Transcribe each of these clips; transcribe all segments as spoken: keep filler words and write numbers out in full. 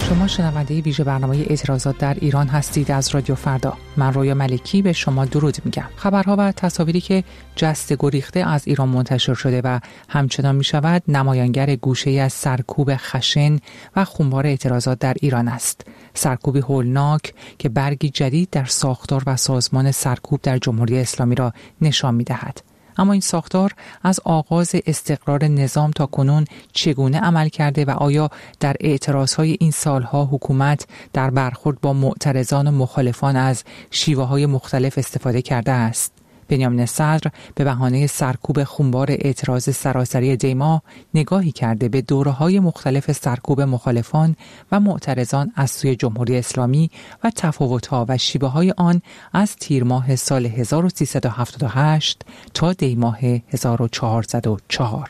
شما شنونده ویژه برنامه اعتراضات در ایران هستید از رادیو فردا. من رویا ملکی به شما درود میگم. خبرها و تصاویری که جست گریخته از ایران منتشر شده و همچنان میشود نمایانگر گوشه‌ای از سرکوب خشن و خونبار اعتراضات در ایران است. سرکوبی هولناک که برگی جدید در ساختار و سازمان سرکوب در جمهوری اسلامی را نشان میدهد. اما این ساختار از آغاز استقرار نظام تا کنون چگونه عمل کرده و آیا در اعتراضهای این سالها حکومت در برخورد با معترضان و مخالفان از شیوه‌های مختلف استفاده کرده است؟ بنیامین صدر به بهانه سرکوب خونبار اعتراض سراسری دیما نگاهی کرده به دوره‌های مختلف سرکوب مخالفان و معترضان از سوی جمهوری اسلامی و تفاوت‌ها و شیوه‌های آن از تیر ماه سال هزار و سیصد و هفتاد و هشت تا دی ماه هزار و چهارصد و چهار.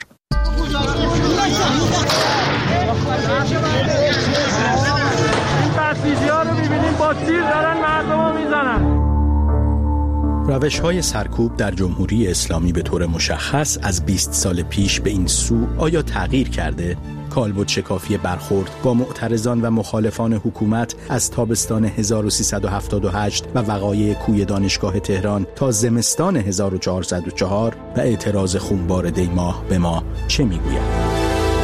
این بسیجی‌ها رو می‌بینیم با تیر دارن مردم رو میزنن. روش‌های سرکوب در جمهوری اسلامی به طور مشخص از بیست سال پیش به این سو آیا تغییر کرده؟ کالبد شکافی برخورد با معترضان و مخالفان حکومت از تابستان هزار و سیصد و هفتاد و هشت و وقایع کوی دانشگاه تهران تا زمستان هزار و چهارصد و چهار و اعتراض خونبار دیماه به ما چه میگوید؟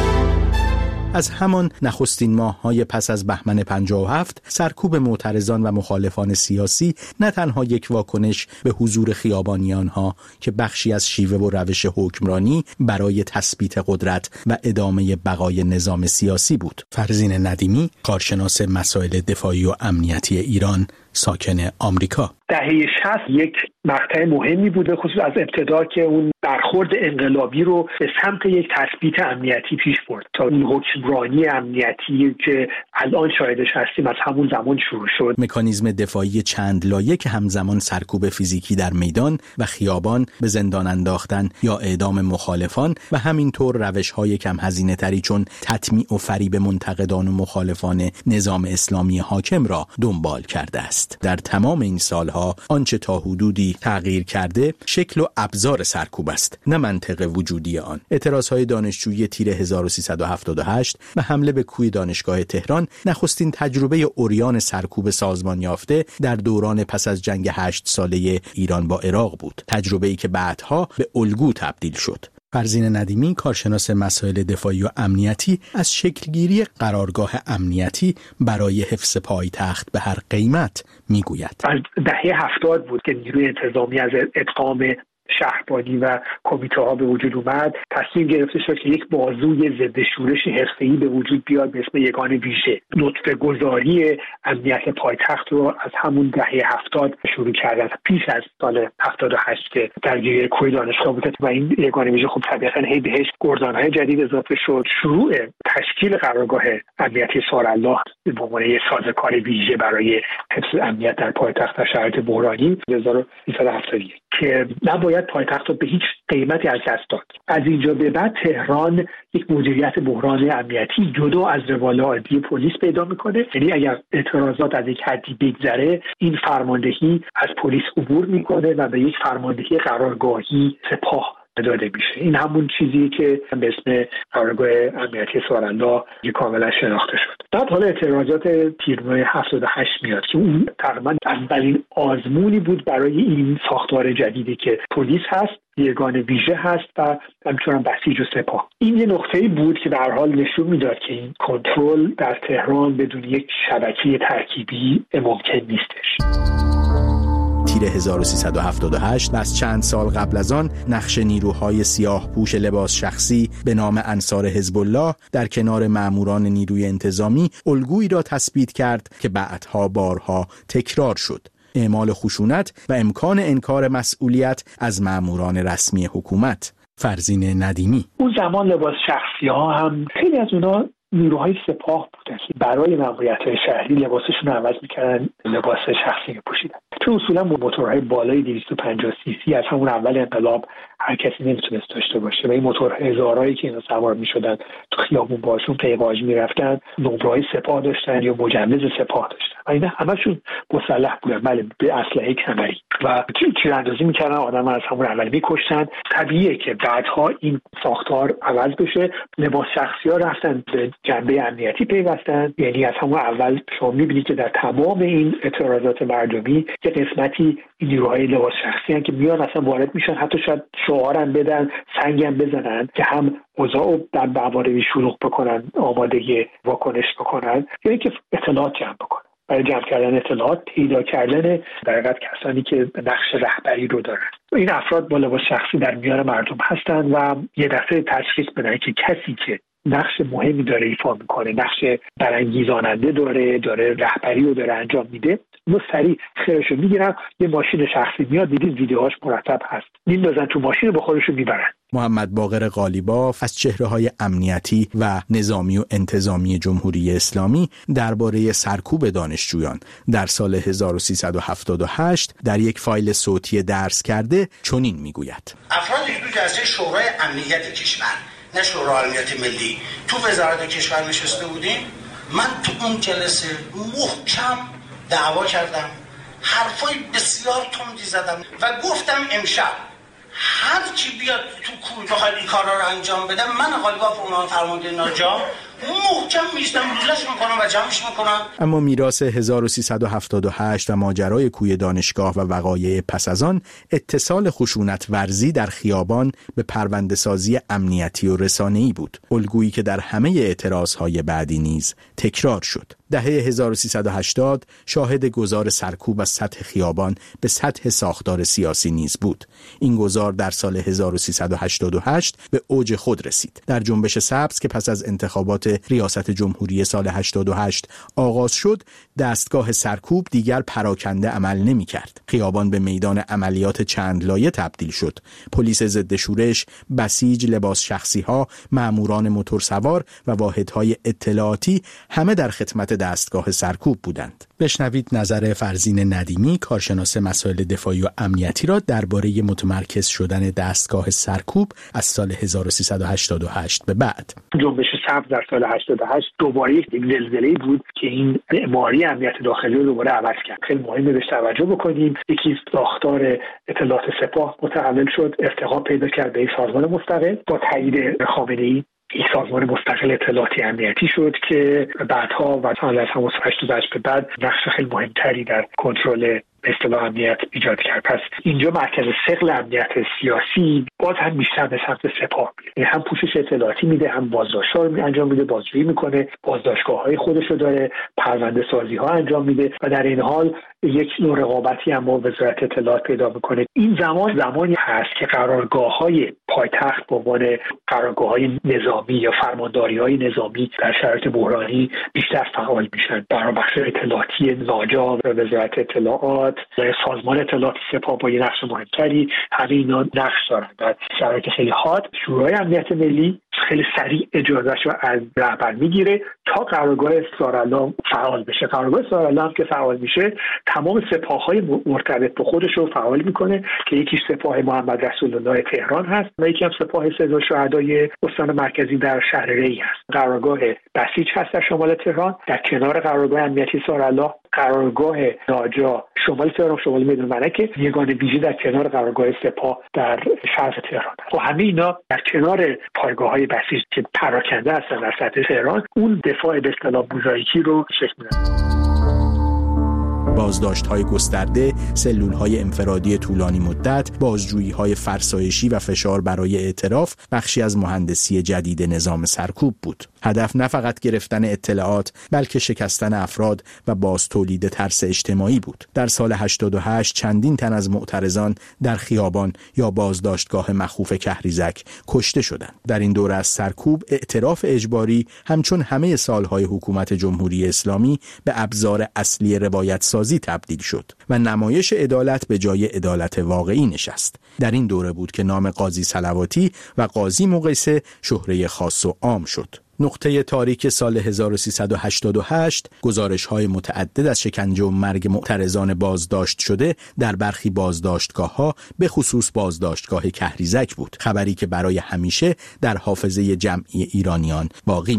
از همان نخستین ماه‌های پس از بهمن پنجاه و هفت سرکوب معترضان و مخالفان سیاسی نه تنها یک واکنش به حضور خیابانیان‌ها که بخشی از شیوه و روش حکمرانی برای تثبیت قدرت و ادامه بقای نظام سیاسی بود. فرزین ندیمی، کارشناس مسائل دفاعی و امنیتی ایران، ساکن آمریکا: دهه شصت یک مقطع مهمی بوده، خصوص از ابتدا که اون برخورد انقلابی رو به سمت یک تثبیت امنیتی پیش برد تا این حکمرانی امنیتی که الان شاهدش هستیم از همون زمان شروع شد. مکانیزم دفاعی چند لایه که همزمان سرکوب فیزیکی در میدان و خیابان، به زندان انداختن یا اعدام مخالفان و همینطور روش‌های کم هزینه تری چون تطمیع و فریب منتقدان و مخالفان نظام اسلامی حاکم را دنبال کرده است. در تمام این سالها آنچه تا حدودی تغییر کرده شکل و ابزار سرکوب است، نه منطق وجودی آن. اعتراضهای دانشجویی تیر هزار و سیصد و هفتاد و هشت و حمله به کوی دانشگاه تهران نخستین تجربه عریان سرکوب سازمان یافته در دوران پس از جنگ هشت ساله ایران با عراق بود، تجربه‌ای که بعدها به الگو تبدیل شد. فرزین ندیمی، کارشناس مسائل دفاعی و امنیتی، از شکلگیری قرارگاه امنیتی برای حفظ پایتخت به هر قیمت میگوید. از دهه هفتاد بود که نیروی انتظامی از ادغام شهربانی و کمیته ها به وجود اومد. تصمیم گرفته شد که یک بازوی ضد شورش حرفه‌ای به وجود بیاد به اسم یگان ویژه. نطفه گذاری امنیت پایتخت رو از همون دهه هفتاد شروع کردن، پیش از سال هفتاد و هشت که درگیری کوی دانشگاه بود و این یگان ویژه خب طبیعتاً هی بهش گردان‌های جدید اضافه شد. شروع تشکیل قرارگاه امنیتی سارالله به عنوان یک سازوکار ویژه برای حفظ امنیت در پایتخت در شرایط بحرانی هزار و سیصد و هفتاد و یک که نباید پایتخت رو به هیچ قیمتی از دست داد. از اینجا به بعد تهران یک مدیریت بحران امنیتی جدا از روال عادی پلیس پیدا میکنه. یعنی اگر اعتراضات از یک حدی بگذره، این فرماندهی از پلیس عبور میکنه و به یک فرماندهی قرارگاهی سپاه داده میشه. این همون چیزی که به اسم قرارگاه امنیتی سارالله کاملا شناخته شد. بعد حالا اعتراضات تیر ماه هفتاد و هشت میاد که اون تقریبا اولین آزمونی بود برای این ساختار جدیدی که پلیس هست، یگان ویژه هست و همچنان بسیج و سپاه. این یه نقطه‌ای بود که به هر حال نشون میداد که این کنترل در تهران بدون یک شبکه ترکیبی ممکن نیستش. تیر هزار و سیصد و هفتاد و هشت و از چند سال قبل از آن نقش نیروهای سیاه پوش لباس شخصی به نام انصار حزب الله در کنار ماموران نیروی انتظامی الگویی را تثبیت کرد که بعدها بارها تکرار شد: اعمال خشونت و امکان انکار مسئولیت از ماموران رسمی حکومت. فرزین ندیمی: اون زمان لباس شخصی ها هم خیلی از اونا نیروهای سپاه بودن که برای ماموریت‌های شهری لباسشون رو عوض می‌کردن، لباس شخصی می‌پوشیدن. چون اصولا موتورهای بالای دویست و پنجاه سی سی از همون اول انقلاب هر کسی نمیتونست داشته باشه و این موتور هزارایی که اینا سوار می‌شدن تو خیابون باشون پیواج می‌رفتن، نمره‌های سپاه داشتن یا مجوز سپاه داشتن. و اینا همشون مسلح بودن، بله، به اسلحه کمری و تیراندازی میکردن، آدم از همون اول میکشتن. طبیعیه که بعدها این ساختار عوض بشه. لباس شخصی ها رفتن به جنبه امنیتی پیوستن، یعنی از همون اول شما میبینید که در تمام این اعتراضات مردمی یه قسمتی این نیروهای لباس شخصی هستن که میان اصلا وارد میشن، حتی شاید شعارم بدن، سنگم بزنن که هم اوضاع در مواردی شلوغ بکنن، آماده واکنش بکنن، یعنی که اطلاعات جمع بکنن. برای جمع کردن اطلاعات، پیدا کردن در حقیقت کسانی که نقش رهبری رو دارن. این افراد با لباس شخصی در میان مردم هستن و یه دفعه تشخیص بدن که کسی که نقش مهمی داره ایفا میکنه، نقش برانگیزاننده داره، داره رهبری رو داره انجام میده، اونو سریع خیرشو میگیرن، یه ماشین شخصی میاد، دیدید ویدیوهاش مرتب هست، میندازن تو ماشین و با خودشون میبرن. محمد باقر قالیباف از چهره‌های امنیتی و نظامی و انتظامی جمهوری اسلامی درباره سرکوب دانشجویان در سال هزار و سیصد و هفتاد و هشت در یک فایل صوتی درس کرده چنین میگوید: افرادی که تو جلسه شورای امنیت کشور، نه شورای امنیت ملی، تو وزارت کشور نشسته بودیم، من تو اون جلسه محکم دعوا کردم، حرفای بسیار تندی زدم و گفتم امشب هر کی بیاد تو کوی بخواد این کارا رو انجام بده، من قالیباف اونها فرمانده ناجا محکم میستم روزش میکنم و جمعش میکنم. اما میراث هزار و سیصد و هفتاد و هشت و ماجرای کوی دانشگاه و وقایع پس از آن اتصال خشونت ورزی در خیابان به پرونده‌سازی امنیتی و رسانه‌ای بود، الگویی که در همه اعتراضهای بعدی نیز تکرار شد. دهه هزار و سیصد و هشتاد شاهد گذار سرکوب از سطح خیابان به سطح ساختار سیاسی نیز بود. این گذار در سال هزار و سیصد و هشتاد و هشت به اوج خود رسید. در جنبش سبز که پس از انتخابات ریاست جمهوری سال هشتاد و هشت آغاز شد، دستگاه سرکوب دیگر پراکنده عمل نمی کرد. خیابان به میدان عملیات چند لایه تبدیل شد. پلیس ضد شورش، بسیج، لباس شخصی ها، ماموران موتورسوار و واحدهای اطلاعاتی همه در خدمت دستگاه سرکوب بودند. بشنوید نظر فرزین ندیمی، کارشناس مسائل دفاعی و امنیتی را درباره متمرکز شدن دستگاه سرکوب از سال هزار و سیصد و هشتاد و هشت به بعد. جنبش سبز در سال هشتاد و هشت دوباره یک زلزله‌ای بود که این معماری امنیت داخلی رو دوباره عوض کرد. خیلی مهمه بهش توجه بکنیم. یکی ساختار اطلاعات سپاه متحول شد، ارتقا پیدا کرد به سازمان مستقل با تایید خامنه‌ای. یک سازمان مستقل اطلاعاتی امنیتی شد که بعدها و سال هشتاد و هشت به بعد نقش خیلی مهمتری در کنترل اصطلاح امنیت ایجاد کرد. پس اینجا مرکز ثقل امنیت سیاسی باز هم بیشتر به سمت سپاه میره، یعنی هم پوشش اطلاعاتی میده، هم بازداشت‌ها رو انجام میده، بازجویی میکنه، بازداشتگاه‌های خودش رو داره، پرونده سازی ها انجام میده و در این حال یک نوع رقابتی هم با وزارت اطلاعات پیدا میکنه. این زمان زمانی هست که قرارگاه‌های پایتخت به عنوان قرارگاه‌های نظامی یا فرمانداری‌های نظامی در شرایط بحرانی بیشتر فعال میشن. برای بخش اطلاعاتی ناجا و وزارت اطلاعات، سازمان اطلاعات سپاه با یه نقش مهمتری، همه اینا نقش دارن. در شرایط خیلی حاد شورای امنیت ملی خیلی سریع اجازهش رو از رهبر میگیره تا قرارگاه سارالام فعال بشه. قرارگاه سارالام که فعال میشه تمام سپاه‌های مرتبط به خودش رو فعال میکنه که یکی سپاه محمد رسول الله تهران هست و یکی هم سپاه سید الشهدای استان مرکزی در شهر ری هست. قرارگاه بسیج هست در شمال تهران، در کنار قرارگاه امنیتی سارالله. قرارگاه ناجا شمال تهران، شمال میدون ملکه، یگان ویژه در کنار قرارگاه سپاه در شرق تهران. و همه اینا در کنار پایگاه‌های بسیج که پراکنده هستن در سطح تهران، اون دفاع به اصطلاح موزاییکی رو شکل میدن. بازداشت‌های گسترده، سلول‌های انفرادی طولانی مدت، بازجویی‌های فرسایشی و فشار برای اعتراف بخشی از مهندسی جدید نظام سرکوب بود. هدف نه فقط گرفتن اطلاعات، بلکه شکستن افراد و باز تولید ترس اجتماعی بود. در سال هشتاد و هشت چندین تن از معترضان در خیابان یا بازداشتگاه مخوف کهریزک کشته شدند. در این دوره از سرکوب، اعتراف اجباری همچون همه سالهای حکومت جمهوری اسلامی به ابزار اصلی روایت سازی تبدیل شد و نمایش عدالت به جای عدالت واقعی نشست. در این دوره بود که نام قاضی صلواتی و قاضی مقیسه شهره خاص و عام شد. نقطه تاریک سال هزار و سیصد و هشتاد و هشت گزارش‌های متعدد از شکنجه و مرگ معترضان بازداشت شده در برخی بازداشتگاه‌ها، به خصوص بازداشتگاه کهریزک بود، خبری که برای همیشه در حافظه جمعی ایرانیان باقی ماند.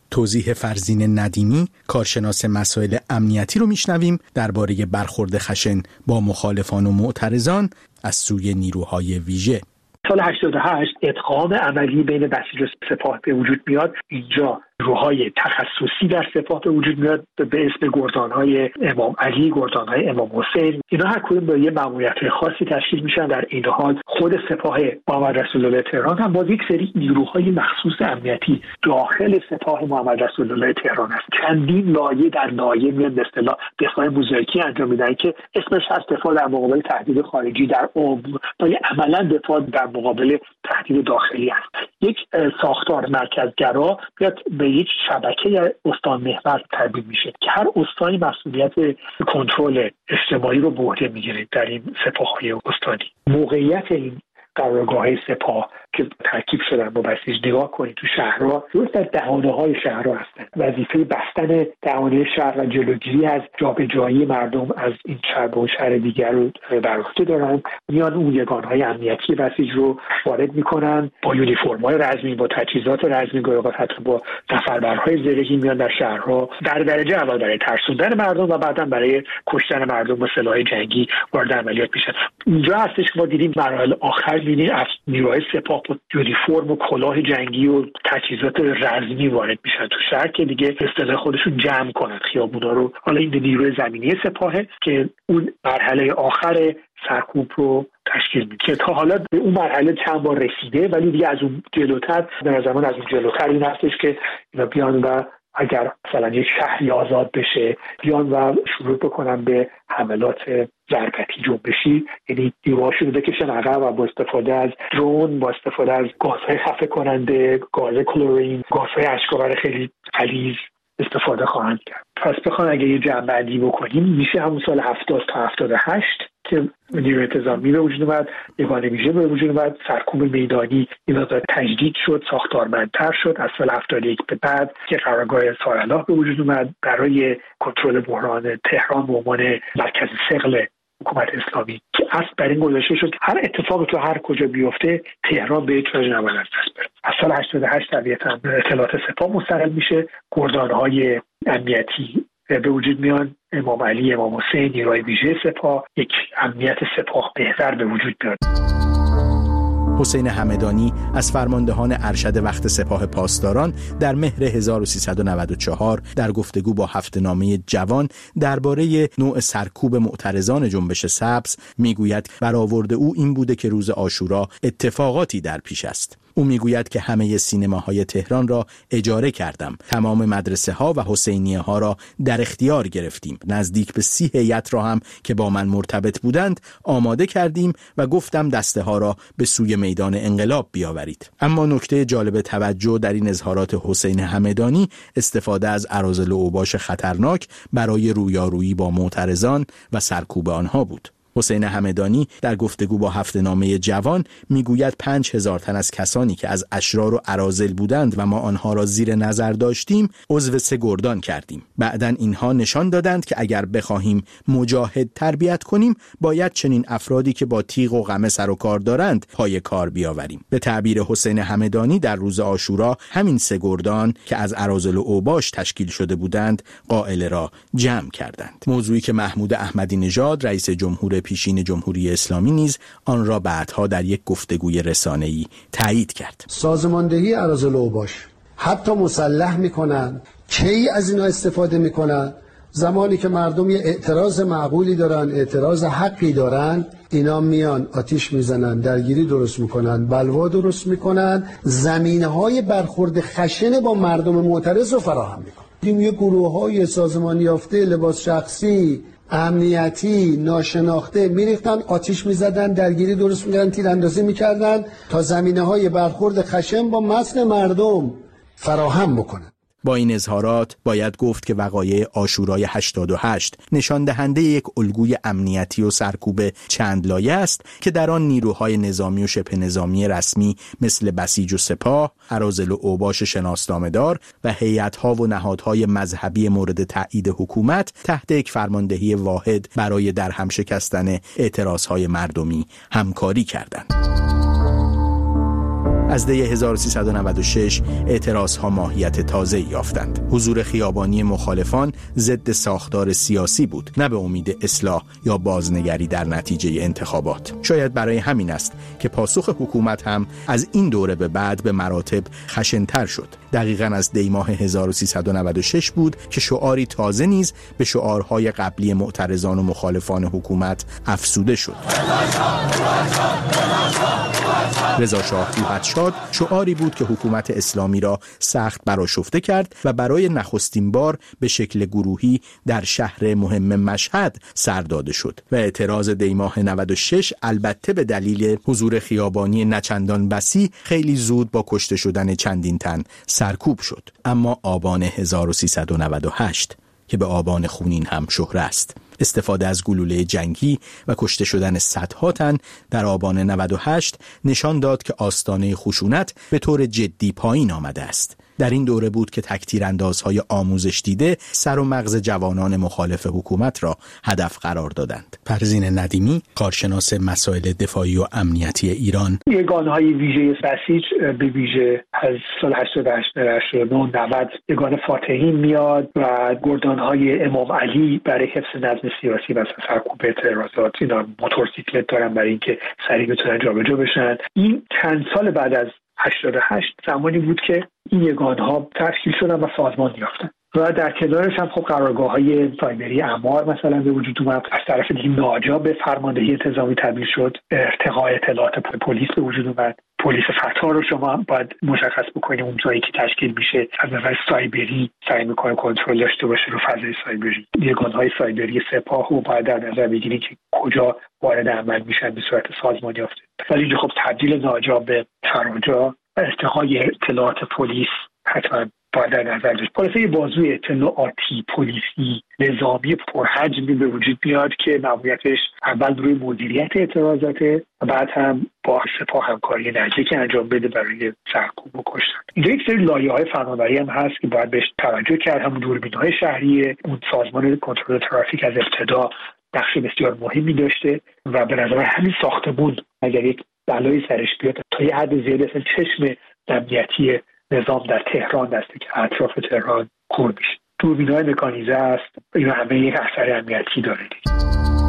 توضیح فرزین ندیمی، کارشناس مسائل امنیتی رو میشنویم درباره برخورد خشن با مخالفان و معترضان از سوی نیروهای ویژه. سال هشتاد و هشت ادغام عملی بین بسیج و سپاه به وجود میاد. اینجا نیروهای تخصصی در سپاه به وجود میاد به اسم گردانهای امام علی، گردانهای امام حسین. اینا هر کدوم با یه ماموریت خاصی تشکیل میشن. در این حال خود سپاه محمد رسول الله تهران هم با یک سری نیروهای مخصوص امنیتی داخل سپاه محمد رسول الله تهران است. چندین لایه در لایه میاد به اصطلاح دفاع موزاییکی انجام میدن که اسمش هست دفاع در مقابل تهدید خارجی، در عمق ولی عملا دفاع در مقابل تهدید داخلی است. یک ساختار مرکزگرا بیاد به یک شبکه استان محور تبدیل میشه که هر استانی مسئولیت کنترل اجتماعی رو به عهده میگیره در این سپاه‌های استانی. موقعیت این قرارگاه سپاه که ترکیب شدن با بسیج نگاه کنید تو شهرها، درست در دهانه های شهرها هستن. وظیفه بستن دهانه شهر و جلوگیری از جابجایی مردم از این شهر به اون شهر دیگر رو بر عهده دارن. میان اون یگانهای امنیتی بسیج رو وارد میکنن با یونیفرم‌های رزمی، با تجهیزات رزمی، گاهی اوقات حتی با سفربرهای زرهی میان در شهرها در درجه اول برای ترسوندن مردم و بعداً برای کشتن مردم با سلاح جنگی وارد عملیات میشن. اینجا هستش که ما دیدیم مراحل آخر می‌بینید از نیروهای سپاه با یونیفرم و کلاه جنگی و تجهیزات رزمی وارد میشن تو شهر که دیگه اصطلاح خودشون جمع کنن خیابونا رو. حالا این نیروی زمینی سپاهه که اون مرحله آخر سرکوب رو تشکیل میده که تا حالا به اون مرحله چند بار رسیده، ولی دیگه از اون جلوتر در زمان از اون جلوتر این هستش که اینا بیان و اگر مثلا یک شهری آزاد بشه بیان و شروع بکنن به حملات ضربتی جنبشی، یعنی دیوارشون رو بکشن عقب و با استفاده از درون، با استفاده از گازهای خفه کننده، گاز کلورین، گازهای اشک‌آور خیلی غلیظ استفاده خواهند کرد. پس بخوام اگه یه جمع‌بندی بکنیم میشه همون سال هفتاد تا هفتاد و هشت که نیروی انتظامی به وجود اومد، یگانه ویژه به وجود اومد، سرکوب میدانی این وقت تجدید شد، ساختارمندتر شد. از سال هفتاد و یک به بعد که قرارگاه سارالله به وجود اومد برای کنترل بحران تهران به عنوان مرکز ثقل حکومت اسلامی که اصل بر این گذاشته شد که هر اتفاقی تو هر کجا بیفته تهران به هیچ وجه نباید از دست بره. از سال هشتاد و هشت طبیعتاً اطلاعات سپاه مستقل میشه، گردانهای امنیتی به وجود میان، امام علی، امام حسین، نیروهای ویژه سپاه، یک امنیت سپاه بهتر به وجود میاد. حسین همدانی از فرماندهان ارشد وقت سپاه پاسداران در مهر هزار و سیصد و نود و چهار در گفتگو با هفته‌نامه جوان درباره نوع سرکوب معترضان جنبش سبز میگوید برآورد او این بوده که روز عاشورا اتفاقاتی در پیش است. او میگوید که همه سینماهای تهران را اجاره کردم، تمام مدرسه ها و حسینیه ها را در اختیار گرفتیم، نزدیک به سی هیئت را هم که با من مرتبط بودند آماده کردیم و گفتم دسته ها را به سوی میدان انقلاب بیاورید. اما نکته جالب توجه در این اظهارات حسین همدانی استفاده از اراذل و اوباش خطرناک برای رویارویی با معترضان و سرکوب آنها بود. حسین همدانی در گفتگو با هفته‌نامه جوان میگوید پنج هزار تن از کسانی که از اشرار و اراذل بودند و ما آنها را زیر نظر داشتیم عضو سه گردان کردیم. بعداً اینها نشان دادند که اگر بخواهیم مجاهد تربیت کنیم باید چنین افرادی که با تیغ و قمه سر و کار دارند پای کار بیاوریم. به تعبیر حسین همدانی در روز عاشورا همین سه گردان که از اراذل و اوباش تشکیل شده بودند قائله را جمع کردند. موضوعی که محمود احمدی نژاد رئیس جمهور پیشین جمهوری اسلامی نیز آن را بعدها در یک گفتگوی رسانه‌ای تایید کرد. سازماندهی اراذل و اوباش حتی مسلح میکنن، کی از اینا استفاده میکنن؟ زمانی که مردم یه اعتراض معقولی دارن، اعتراض حقی دارن، اینا میان آتیش میزنن، درگیری درست میکنن، بلوا درست میکنن، زمینه‌های برخورد خشن با مردم معترض رو فراهم میکنن. این یه گروه‌های سازمانی یافته، لباس شخصی، امنیتی، ناشناخته میریختن، آتیش میزدن، درگیری درست میکردن، تیراندازی میکردن تا زمینه‌های برخورد خشن با متن مردم فراهم بکنن. با این اظهارات باید گفت که وقایع عاشورای هشتاد و هشت نشان دهنده یک الگوی امنیتی و سرکوب چند لایه است که در آن نیروهای نظامی و شبه نظامی رسمی مثل بسیج و سپاه، اراذل و اوباش شناسنامه‌دار و هیئت‌ها و نهادهای مذهبی مورد تایید حکومت تحت یک فرماندهی واحد برای درهم شکستن اعتراضهای مردمی همکاری کردند. از دی هزار و سیصد و نود و شش اعتراضها ماهیت تازه یافتند. حضور خیابانی مخالفان ضد ساختار سیاسی بود، نه به امید اصلاح یا بازنگری در نتیجه انتخابات. شاید برای همین است که پاسخ حکومت هم از این دوره به بعد به مراتب خشن‌تر شد. دقیقاً از دی ماه هزار و سیصد و نود و شش بود که شعاری تازه نیز به شعارهای قبلی معترضان و مخالفان حکومت افزوده شد. رضا شاه روحت‌شاد شعاری بود که حکومت اسلامی را سخت برآشفته کرد و برای نخستین بار به شکل گروهی در شهر مهم مشهد سر داده شد و اعتراض دی ماه نود و شش البته به دلیل حضور خیابانی نچندان وسیع خیلی زود با کشته شدن چندین تن سرکوب شد. اما آبان هزار و سیصد و نود و هشت که به آبان خونین هم شهره است، استفاده از گلوله جنگی و کشته شدن صدها تن در آبان نود و هشت نشان داد که آستانه خشونت به طور جدی پایین آمده است. در این دوره بود که تکتیراندازهای آموزش دیده سر و مغز جوانان مخالف حکومت را هدف قرار دادند. پروین ندیمی، کارشناس مسائل دفاعی و امنیتی ایران: یگانهای ویژه بسیج به ویژه از سال هشتاد و هشت هشتاد و نه نود یگان فاتحین میاد و گردانهای امام علی برای حفظ نظم سیاسی و سرکوب اعتراضات، اینا موتورسیکلت دارن برای اینکه سریع بتونن جابجا بشن. این چند سال بعد از هشتاد و هشت زمانی بود که این یگانها تشکیل شدن و سازمان یافتن و در کنارش هم خب قرارگاه‌های سایبری اعمار مثلا به وجود اومد. از طرف دیگه ناجا به فرماندهی انتظامی تبدیل شد، ارتقاء اطلاعات پلیس به وجود اومد. پلیس فتح رو شما باید مشخص بکنید اون جایی که تشکیل میشه از نظر سایبری سعی میکنه کنترل داشته باشه رو فضای سایبری. یگانهای سایبری سپاه رو باید در نظر بگیرید که کجا وارد عمل میشن به صورت سازمان یافته. ولی اینجا خب تبدیل ناجا به تراجا، ارتقای اطلاعات پلیس حتما باید در نظر داشت. خلاصه یه بازوی اطلاعاتی پلیسی نظامی پرحجمی به وجود میاد که ماموریتش اول روی مدیریت اعتراضاته و بعد هم با سپاه همکاری نزدیک انجام بده برای سرکوب و کشتن. اینجا یک سری لایه‌های فرمانبری هم هست که باید بهش توجه کرد. همون دوربین‌های شهریه، اون سازمان کنترل ترافیک از ابتدا نقش بسیار مهمی داشته و به نظر همین ساختمون اگر یک بلایی سرش بیاد تا یه حد زیادی اصلا چشم امنیتی نظام در تهران دسته که اطراف تهران کور میشه. دوربین‌های مکانیزه است، اینا همه یک اثر امنیتی داره دیگه.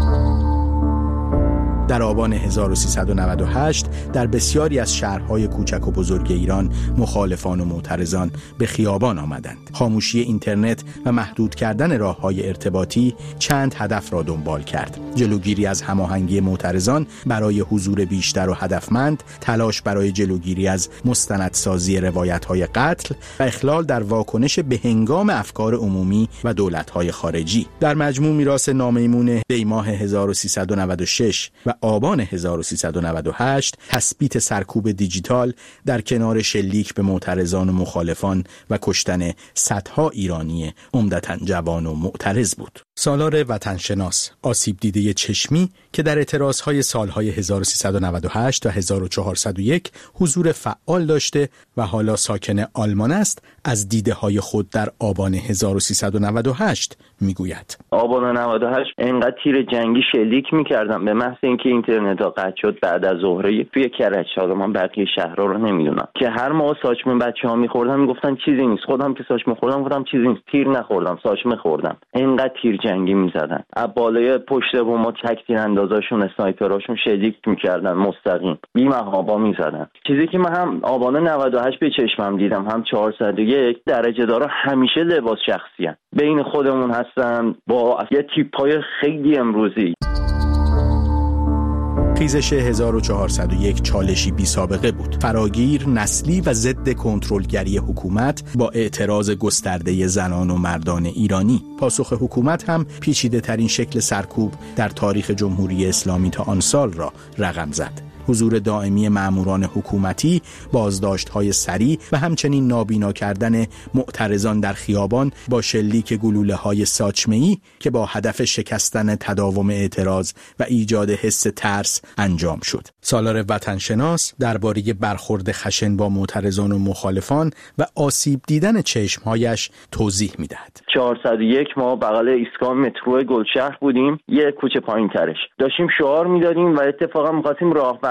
در آبان هزار و سیصد و نود و هشت در بسیاری از شهرهای کوچک و بزرگ ایران مخالفان و معترضان به خیابان آمدند. خاموشی اینترنت و محدود کردن راههای ارتباطی چند هدف را دنبال کرد: جلوگیری از هماهنگی معترضان برای حضور بیشتر و هدفمند، تلاش برای جلوگیری از مستندسازی روایت‌های قتل و اخلال در واکنش به هنگام افکار عمومی و دولت‌های خارجی. در مجموع میراث نامیمون دی ماه هزار و سیصد و نود و شش و آبان هزار و سیصد و نود و هشت تثبیت سرکوب دیجیتال در کنار شلیک به معترضان و مخالفان و کشتن صدها ایرانی عمدتاً جوان و معترض بود. سالار وطنشناس، آسیب دیده چشمی که در اعتراضهای سالهای هزار و سیصد و نود و هشت و هزار و چهارصد و یک حضور فعال داشته و حالا ساکن آلمان است، از دیده های خود در آبان هزار و سیصد و نود و هشت میگوید: آبان نود و هشت انقدر تیر جنگی شلیک میکردم به محض اینکه اینترنت ها قطع شد بعد از ظهر توی کرج، حالا من بقیه شهرها رو نمیدونم، که هر موقع ساچمه بچه‌ها می‌خوردن میگفتن چیزی نیست، خودم که ساچمه خوردم گفتم چیزی نیست، تیر نخوردم، ساچمه خوردم. انقدر تیر جنگی میزدن، از بالای پشت بوم تک تیر اندازاشون اسنایپراشون شلیک میکردن، مستقیم بی محابا میزدن. چیزی که من هم آبان نود و هشت به چشمم دیدم، هم چهارصد و یک درجه دارا همیشه لباس شخصی هست. بین خودمون هستن با یه تیپ‌های خیلی امروزی. خیزش هزار و چهارصد و یک چالشی بی سابقه بود. فراگیر، نسلی و ضد کنترلگری حکومت با اعتراض گسترده زنان و مردان ایرانی. پاسخ حکومت هم پیچیده ترین شکل سرکوب در تاریخ جمهوری اسلامی تا آن سال را رقم زد. حضور دائمی ماموران حکومتی، بازداشت‌های سریع و همچنین نابینا کردن معترضان در خیابان با شلیک گلوله‌های ساچمه‌ای که با هدف شکستن تداوم اعتراض و ایجاد حس ترس انجام شد. سالار وطنشناس درباره برخورد خشن با معترضان و مخالفان و آسیب دیدن چشم‌هایش توضیح می‌دهد. چهارصد و یک ما بغل ایستگاه مترو گلشهر بودیم، یه کوچه پایین‌ترش. داشتیم شعار می‌دادیم و اتفاقا می‌خواستیم راهبر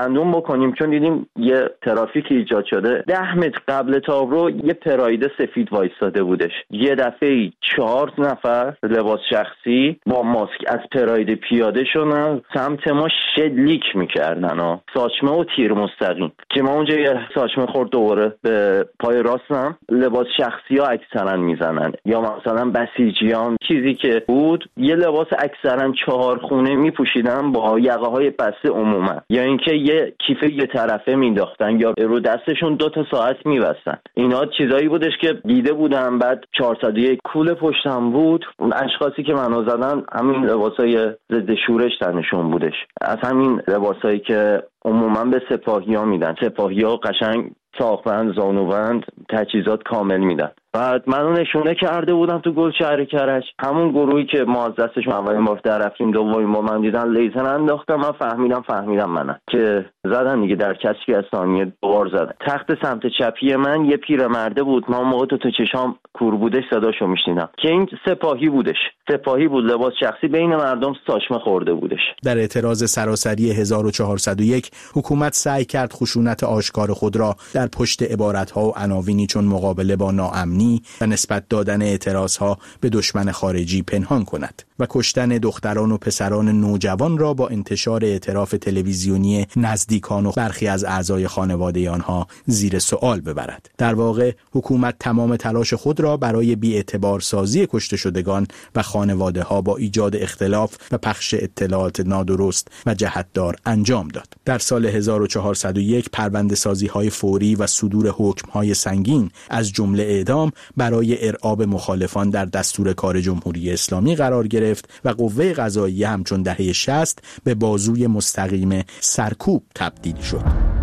گندم بکنیم، چون دیدیم یه ترافیک ایجاد شده. ده متر قبل تابرو یه پراید سفید وایستاده بودش. یه دفعه چهار نفر لباس شخصی با ماسک از پراید پیاده شدن، سمت ما شلیک میکردن ها، ساچمه و تیر مستقیم که ما اونجا یه ساچمه خورد دوباره به پای راستم. لباس شخصی ها اکثرا میزنن، یا مثلا بسیجیان چیزی که بود یه لباس اکثرا چهار خونه میپوشیدن با یقه های بسته عموما، یا اینکه یه کیف یه طرفه مینداختن یا رو دستشون دو تا ساعت میبستن. اینا چیزایی بودش که دیده بودم. بعد چهارصد و یک کوله پشتم بود. اون اشخاصی که منو زدن همین لباسای ضد شورش تنشون بودش، از همین لباسایی که عموما به سپاهی ها میدن. سپاهی ها قشنگ ساقبند، زانوبند، تجهیزات کامل میدن. بعد منو نشونه کرده بودم تو گلشهر کرج، همون گروهی که ما از دستشون اولین بار در رفتیم، دومین بار من دیدن لیزر انداختم. من فهمیدم فهمیدم منم که زدن دیگه، در کسکی از ثانیه دوبار زدن. تخت سمت چپی من یه پیرمرده بود، من موقع تو تو چشام کور بودش صداشو میشنیدم که این سپاهی بودش. سپاهی بود، لباس شخصی، بین مردم ساچمه خورده بودش. در اعتراض سراسری هزار و چهارصد و یک حکومت سعی کرد خشونت آشکار خود را در پشت عبارت‌ها و عناوینی چون مقابله با ناامنی و نسبت دادن اعتراضها به دشمن خارجی پنهان کند و کشتن دختران و پسران نوجوان را با انتشار اعتراف تلویزیونی نزدیکان و برخی از اعضای خانواده آنها زیر سوال ببرد. در واقع حکومت تمام تلاش خود را برای بی‌اعتبار سازی کشته شدگان و خانواده ها با ایجاد اختلاف و پخش اطلاعات نادرست و جهتدار انجام داد. در سال هزار و چهارصد و یک پرونده سازی های فوری و صدور حکم های سنگین از جمله اعدام برای ارعاب مخالفان در دستور کار جمهوری اسلامی قرار گرفت و قوه قضاییه همچون دهه شصت به بازوی مستقیم سرکوب تبدیل شد.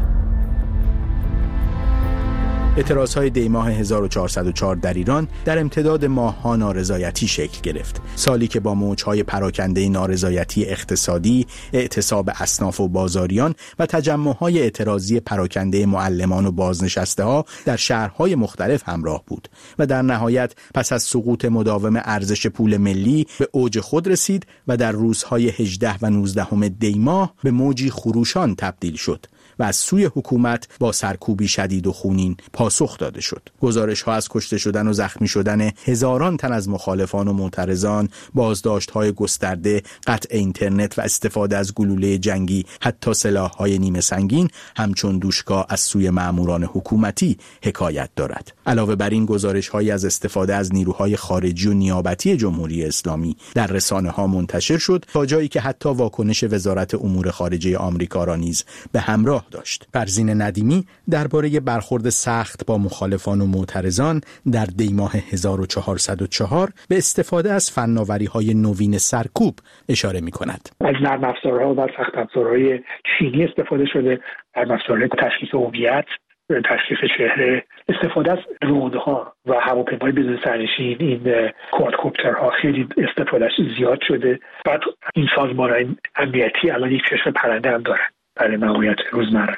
اعتراضهای دی ماه هزار و چهارصد و چهار در ایران در امتداد ماه‌ها نارضایتی شکل گرفت. سالی که با موج‌های پراکنده نارضایتی اقتصادی، اعتصاب اصناف و بازاریان و تجمع‌های اعتراضی پراکنده معلمان و بازنشسته‌ها در شهرهای مختلف همراه بود و در نهایت پس از سقوط مداوم ارزش پول ملی به اوج خود رسید و در روزهای هجدهم و نوزدهم دی ماه به موجی خروشان تبدیل شد و از سوی حکومت با سرکوبی شدید و خونین پاسخ داده شد. گزارش‌ها از کشته شدن و زخمی شدن هزاران تن از مخالفان و معترضان، بازداشت‌های گسترده، قطع اینترنت و استفاده از گلوله جنگی، حتی سلاح‌های نیمه سنگین همچون دوشکا از سوی مأموران حکومتی حکایت دارد. علاوه بر این گزارش‌هایی از استفاده از نیروهای خارجی و نیابتی جمهوری اسلامی در رسانه‌ها منتشر شد تا جایی که حتی واکنش وزارت امور خارجه آمریکا را نیز به همراه داشت. فرزین ندیمی درباره برخورد سخت با مخالفان و معترضان در دی ماه هزار و چهارصد و چهار به استفاده از فناوری‌های نوین سرکوب اشاره می‌کند. از نرم افزارها و سخت افزارهای چینی استفاده شده، نرم افزارهای تشخیص هویت، تشخیص چهره، استفاده از درون‌ها و هواپیمای بدون سرنشین، این کوادکوپترها خیلی استفادهش زیاد شده. بعد این سازمان‌های امنیتی الان یک چشم پرنده هم دارن برای ماموریت روزمره‌اش.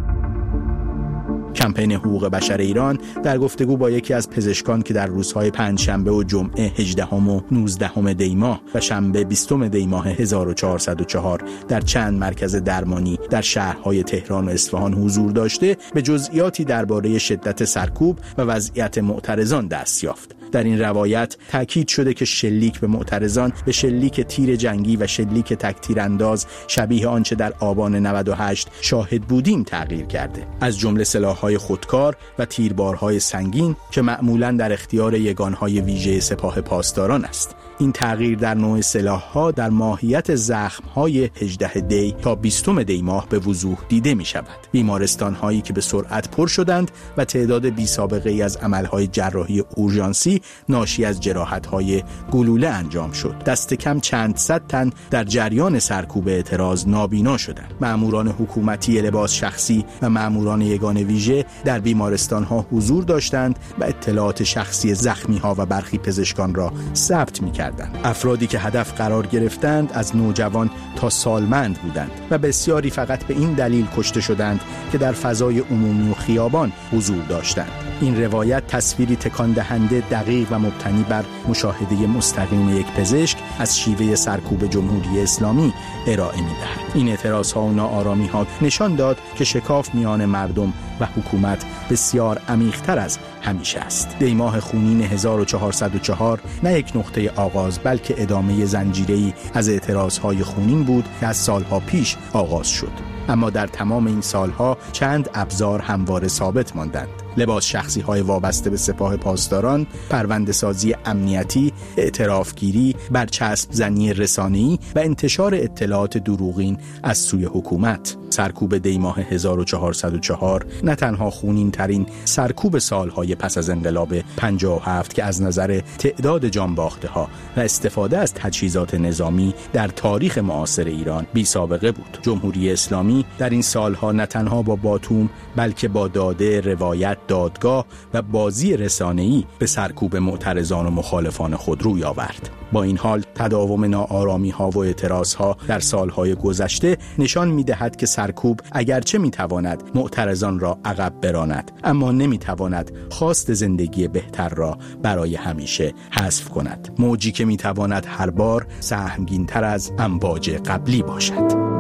کمپین حقوق بشر ایران در گفتگو با یکی از پزشکان که در روزهای پنجشنبه و جمعه هجدهم و نوزدهم دی ماه و شنبه بیستم دی ماه هزار و چهارصد و چهار در چند مرکز درمانی در شهرهای تهران و اصفهان حضور داشته، به جزئیاتی درباره شدت سرکوب و وضعیت معترضان دست یافت. در این روایت تاکید شده که شلیک به معترضان به شلیک تیر جنگی و شلیک تکتیر انداز شبیه آنچه در آبان نود و هشت شاهد بودیم تغییر کرده، از جمله سلاح‌های خودکار و تیربارهای سنگین که معمولاً در اختیار یگانهای ویژه سپاه پاسداران است. این تغییر در نوع سلاح‌ها در ماهیت زخم‌های هجدهم دی تا بیستم دی ماه به وضوح دیده می‌شود. بیمارستان‌هایی که به سرعت پر شدند و تعداد بی‌سابقه‌ای از عمل‌های جراحی اورژانسی ناشی از جراحت‌های گلوله انجام شد. دست کم چند صد تن در جریان سرکوب اعتراض نابینا شدند. مأموران حکومتی لباس شخصی و مأموران یگان ویژه در بیمارستان‌ها حضور داشتند و اطلاعات شخصی زخمی‌ها و برخی پزشکان را ثبت می‌کردند. افرادی که هدف قرار گرفتند از نوجوان تا سالمند بودند و بسیاری فقط به این دلیل کشته شدند که در فضای عمومی و خیابان حضور داشتند. این روایت تصویری تکان دهنده دقیق و مبتنی بر مشاهده مستقیم یک پزشک از شیوه سرکوب جمهوری اسلامی ارائه می‌دهد. این اعتراض‌ها و ناآرامی‌ها نشان داد که شکاف میان مردم و حکومت بسیار عمیق‌تر از همیشه است. دیماه خونین هزار و چهارصد و چهار نه یک نقطه آغاز بلکه ادامه زنجیره‌ای از اعتراض‌های خونین بود که از سالها پیش آغاز شد. اما در تمام این سالها چند ابزار همواره ثابت ماندند: لباس شخصی‌های وابسته به سپاه پاسداران، پرونده‌سازی امنیتی، اعترافگیری، برچسب زنی رسانه‌ای و انتشار اطلاعات دروغین از سوی حکومت. سرکوب دیماه هزار و چهارصد و چهار نه تنها خونین ترین سرکوب سالهای پس از انقلاب پنجاه و هفت که از نظر تعداد جانباخته‌ها و استفاده از تجهیزات نظامی در تاریخ معاصر ایران بی سابقه بود. جمهوری اسلامی در این سالها نه تنها با باتوم بلکه با داده، روایت، دادگاه و بازی رسانه‌ای به سرکوب معترضان و مخالفان خود روی آورد. با این حال تداوم ناآرامی‌ها و اعتراض‌ها در سالهای گذشته نشان می‌دهد که سرکوب اگرچه می‌تواند معترضان را عقب براند، اما نمی‌تواند خواست زندگی بهتر را برای همیشه حذف کند. موجی که می‌تواند هر بار سهمگین‌تر از امواج قبلی باشد.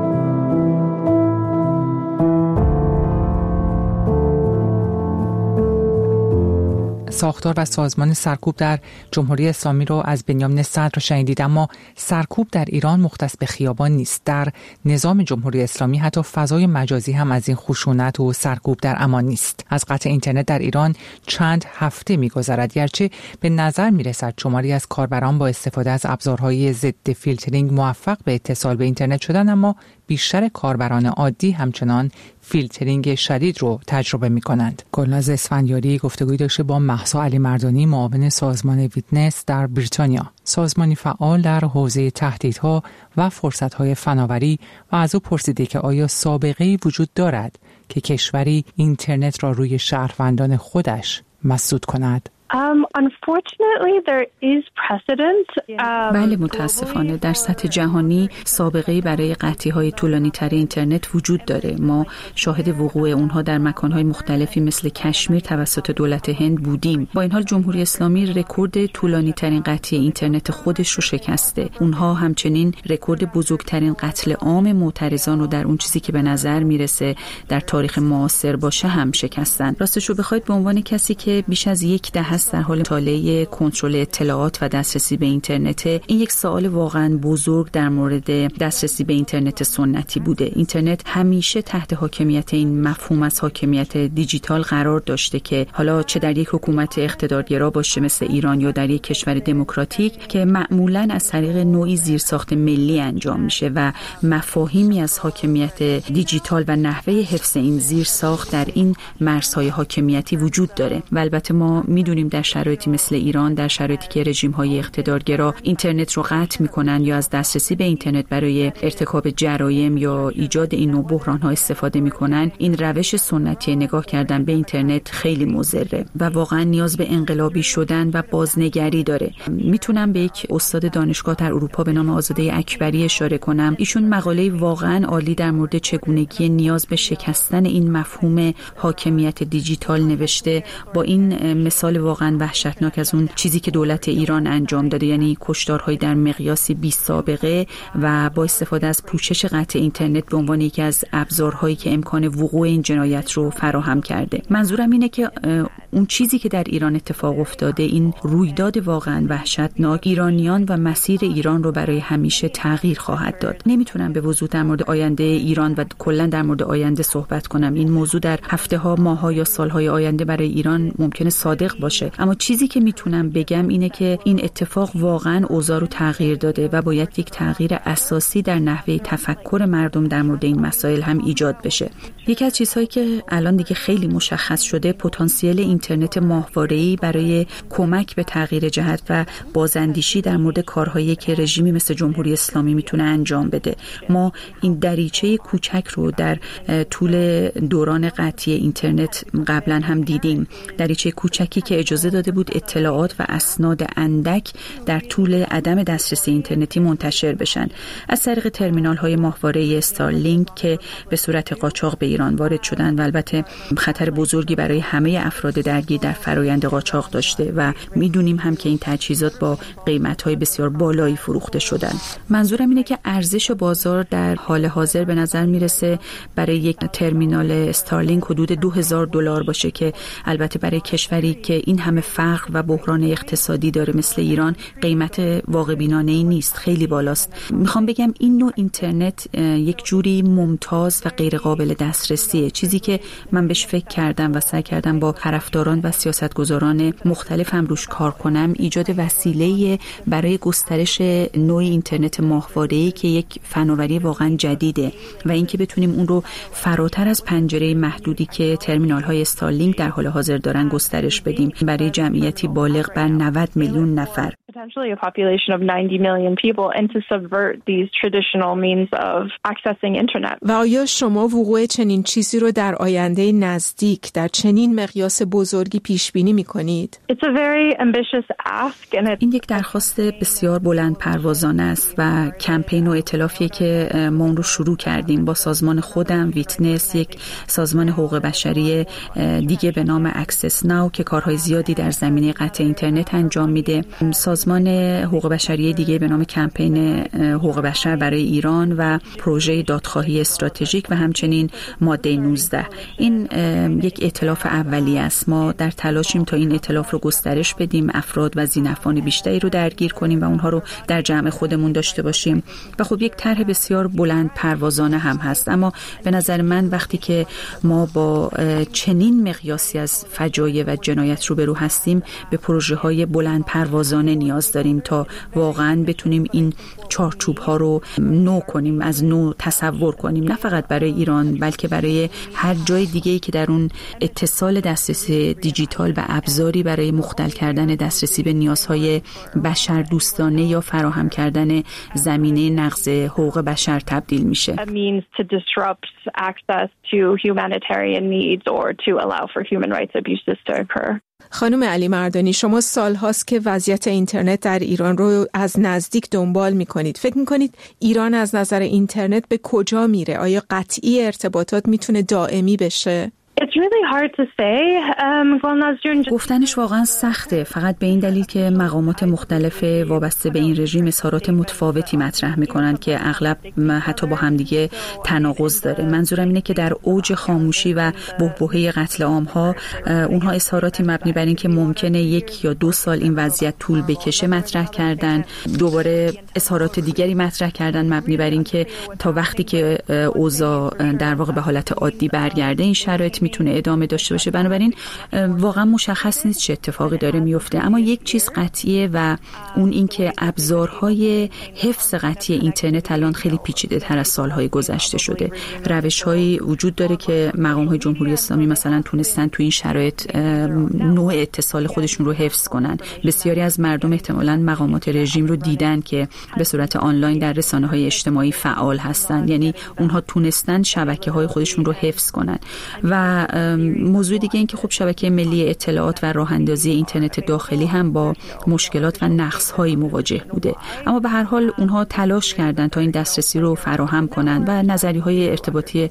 ساختار و سازمان سرکوب در جمهوری اسلامی رو از بنیامین صدر شنیدید، اما سرکوب در ایران مختص به خیابان نیست. در نظام جمهوری اسلامی حتی فضای مجازی هم از این خشونت و سرکوب در امان نیست. از قطع اینترنت در ایران چند هفته می‌گذرد، گرچه به نظر می‌رسد شماری از کاربران با استفاده از ابزارهای ضد فیلترینگ موفق به اتصال به اینترنت شدن، اما بیشتر کاربران عادی همچنان فیلترینگ شدید رو تجربه می کنند. گلناز اسفندیاری گفتگوی داشته با مهسا علی مردانی، معاون سازمان ویتنس در بریتانیا، سازمانی فعال در حوزه تهدیدها و فرصت‌های فناوری، و از او پرسیده که آیا سابقه‌ای وجود دارد که کشوری اینترنت را روی شهروندان خودش مسدود کند؟ Um, unfortunately, there is precedent. Um, بله، متاسفانه در سطح جهانی سابقه‌ای برای قطعی‌های طولانی‌تر اینترنت وجود داره. ما شاهد وقوع اونها در مکان‌های مختلفی مثل کشمیر توسط دولت هند بودیم. با این حال جمهوری اسلامی رکورد طولانی‌ترین قطعی اینترنت خودش رو شکسته. اونها همچنین رکورد بزرگترین قتل عام معترضان رو در اون چیزی که به نظر میرسه در تاریخ معاصر باشه هم شکستن. راستش رو بخواید به عنوان کسی که بیش از یک دهه در حال مطالعه کنترل اطلاعات و دسترسی به اینترنت، این یک سوال واقعا بزرگ در مورد دسترسی به اینترنت سنتی بوده. اینترنت همیشه تحت حاکمیت این مفهوم از حاکمیت دیجیتال قرار داشته که حالا چه در یک حکومت اقتدارگرا باشه مثل ایران یا در یک کشور دموکراتیک که معمولاً از طریق نوعی زیرساخت ملی انجام میشه و مفاهیمی از حاکمیت دیجیتال و نحوه حفظ این زیرساخت در این مرزهای حاکمیتی وجود داره. و البته ما میدونیم در شرایطی مثل ایران، در شرایطی که رژیم‌های اقتدارگرا اینترنت رو قطع می‌کنن یا از دسترسی به اینترنت برای ارتکاب جرایم یا ایجاد این نوع بحران‌ها استفاده می‌کنن، این روش سنتی نگاه کردن به اینترنت خیلی مضره و واقعا نیاز به انقلابی شدن و بازنگری داره. میتونم به یک استاد دانشگاه در اروپا به نام آزاده اکبری اشاره کنم. ایشون مقاله واقعا عالی در مورد چگونگی نیاز به شکستن این مفهوم حاکمیت دیجیتال نوشته، با این مثال واقعا وحشتناک از اون چیزی که دولت ایران انجام داده، یعنی کشتارهای در مقیاسی بی سابقه و با استفاده از پوشش قطع اینترنت به عنوان یکی از ابزارهایی که امکان وقوع این جنایت رو فراهم کرده. منظورم اینه که اون چیزی که در ایران اتفاق افتاده، این رویداد واقعا وحشتناک، ایرانیان و مسیر ایران رو برای همیشه تغییر خواهد داد. نمیتونم به وضوح در مورد آینده ایران و کلا در مورد آینده صحبت کنم. این موضوع در هفته‌ها، ماه‌ها یا سال‌های آینده برای ایران ممکنه صادق باشه، اما چیزی که میتونم بگم اینه که این اتفاق واقعا اوضاع رو تغییر داده و باید یک تغییر اساسی در نحوه تفکر مردم در مورد این مسائل هم ایجاد بشه. یکی از چیزهایی که الان دیگه خیلی مشخص شده، پتانسیل اینترنت ماهواره‌ای برای کمک به تغییر جهت و بازاندیشی در مورد کارهایی که رژیمی مثل جمهوری اسلامی میتونه انجام بده. ما این دریچه کوچک رو در طول دوران قطعی اینترنت قبلا هم دیدیم، دریچه کوچکی که اجازه داده بود اطلاعات و اسناد اندک در طول عدم دسترسی اینترنتی منتشر بشن از طریق ترمینال‌های ماهواره استارلینک که به صورت قاچاق به ایران وارد شدن و البته خطر بزرگی برای همه افراد درگیر در فرایند قاچاق داشته و میدونیم هم که این تجهیزات با قیمت‌های بسیار بالایی فروخته شدن. منظورم اینه که ارزش بازار در حال حاضر به نظر میرسه برای یک ترمینال استارلینک حدود دو هزار دلار باشه که البته برای کشوری که این همه فقر و بحران اقتصادی داره مثل ایران قیمت واقع بینانه‌ای نیست، خیلی بالاست. میخوام بگم این نوع اینترنت یک جوری ممتاز و غیر قابل دسترسیه، چیزی که من بهش فکر کردم و سعی کردم با طرفداران و سیاستگزاران مختلف هم روش کار کنم. ایجاد وسیله برای گسترش نوع اینترنت ماهواره‌ای که یک فناوری واقعا جدیده و اینکه بتونیم اون رو فراتر از پنجره محدودی که ترمینال‌های استارلینک در حال حاضر دارن گسترش بدیم برای جمعیتی بالغ بر نود میلیون نفر. Potentially a population of ninety million people and to subvert these traditional means of accessing internet. و آیا شما وقوع چنین چیزی رو در آینده نزدیک در چنین مقیاس بزرگی پیش بینی می‌کنید؟ It's a very ambitious ask and این یک درخواست بسیار بلند پروازانه است و کمپین و ائتلافی که ما اون رو شروع کردیم با سازمان خودم ویتنس، یک سازمان حقوق بشری دیگه به نام اکسس ناو که کارهای زیادی در زمینه قطع اینترنت انجام میده، سازمان حقوق بشری دیگه به نام کمپین حقوق بشر برای ایران و پروژه دادخواهی استراتژیک و همچنین ماده نوزده. این یک ائتلاف اولیه است. ما در تلاشیم تا این ائتلاف رو گسترش بدیم، افراد و ذی‌نفعان بیشتری رو درگیر کنیم و اونها رو در جمع خودمون داشته باشیم و خب یک طرح بسیار بلند پروازانه هم هست. اما به نظر من وقتی که ما با چنین مقیاسی از فجایع و جنایت روبرو هستیم به پروژه های بلند پروازانه نیاز داریم تا واقعا بتونیم این چارچوب ها رو نو کنیم، از نو تصور کنیم، نه فقط برای ایران بلکه برای هر جای دیگه‌ای که در اون اتصال دسترسی دیجیتال و ابزاری برای مختل کردن دسترسی به نیازهای بشر دوستانه یا فراهم کردن زمینه نقض حقوق بشر تبدیل میشه. خانم علی مردانی، شما سال هاست که وضعیت اینترنت در ایران رو از نزدیک دنبال میکنید. فکر میکنید ایران از نظر اینترنت به کجا میره؟ آیا قطعی ارتباطات میتونه دائمی بشه؟ It's really hard to say. Um, گفتنش واقعا سخته، فقط به این دلیل که مقامات مختلف وابسته به این رژیم اظهارات متفاوتی مطرح میکنن که اغلب حتی با همدیگه تناقض داره. منظورم اینه که در اوج خاموشی و بحبوحه قتل عام‌ها اونها اظهاراتی مبنی بر این که ممکنه یک یا دو سال این وضعیت طول بکشه مطرح کردن، دوباره اظهارات دیگری مطرح کردن مبنی بر این که تا وقتی که اوضاع در واقع به حالت عادی برگرده این شرایط میتونه ادامه داشته باشه. بنابراین واقعا مشخص نیست چه اتفاقی داره میفته، اما یک چیز قطعیه و اون این که ابزارهای حفظ قطعی اینترنت الان خیلی پیچیده تر از سالهای گذشته شده. روش‌هایی وجود داره که مقام‌های جمهوری اسلامی مثلا تونستن تو این شرایط نوع اتصال خودشون رو حفظ کنن. بسیاری از مردم احتمالاً مقامات رژیم رو دیدن که به صورت آنلاین در رسانه‌های اجتماعی فعال هستن، یعنی اونها تونستن شبکه‌های خودشون رو حفظ کنن. و موضوع دیگه این که خب شبکه ملی اطلاعات و راه اندازی اینترنت داخلی هم با مشکلات و نقص‌هایی مواجه بوده، اما به هر حال اونها تلاش کردن تا این دسترسی رو فراهم کنن و نظریه‌های ارتباطی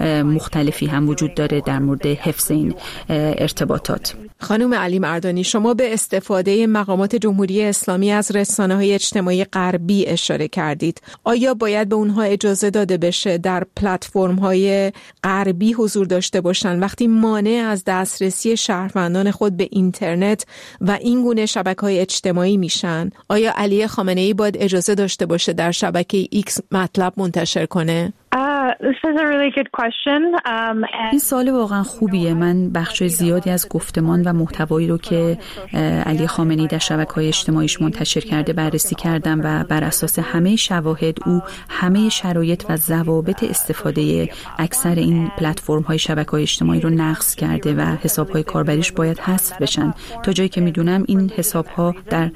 مختلفی هم وجود داره در مورد حفظ این ارتباطات. خانم علی مردانی، شما به استفاده مقامات جمهوری اسلامی از رسانه‌های اجتماعی غربی اشاره کردید. آیا باید به اونها اجازه داده بشه در پلتفرم‌های غربی حضور داشته باشن وقتی مانع از دسترسی شهروندان خود به اینترنت و این گونه شبکه‌های اجتماعی میشن؟ آیا علی خامنه‌ای باید اجازه داشته باشه در شبکه ایکس مطلب منتشر کنه؟ Uh, this is a really good question. Um, and... این سوال واقعا خوبیه. من بخش زیادی از گفتمان و محتوایی رو که علی خامنه‌ای در شبکه‌های اجتماعیش منتشر کرده بررسی کردم و بر اساس همه شواهد او همه شرایط و ضوابط استفاده اکثر این پلتفرم‌های شبکه‌های اجتماعی رو نقض کرده و حساب‌های کاربریش باید حذف بشن. تا جایی که میدونم این حساب‌ها در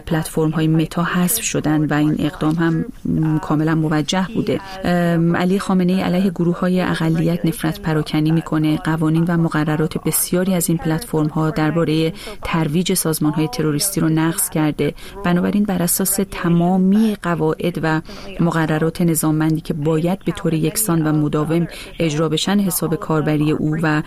پلتفرم‌های متا حذف شدن و این اقدام هم کاملا موجه بوده. علی خامنه‌ای خامنه‌ای علیه گروه‌های اقلیت نفرت پراکنی می‌کنه. قوانین و مقررات بسیاری از این پلتفرم‌ها درباره ترویج سازمان‌های تروریستی رو نقض کرده. بنابراین بر اساس تمامی قواعد و مقررات نظاممندی که باید به طور یکسان و مداوم اجرا بشن، حساب کاربری او و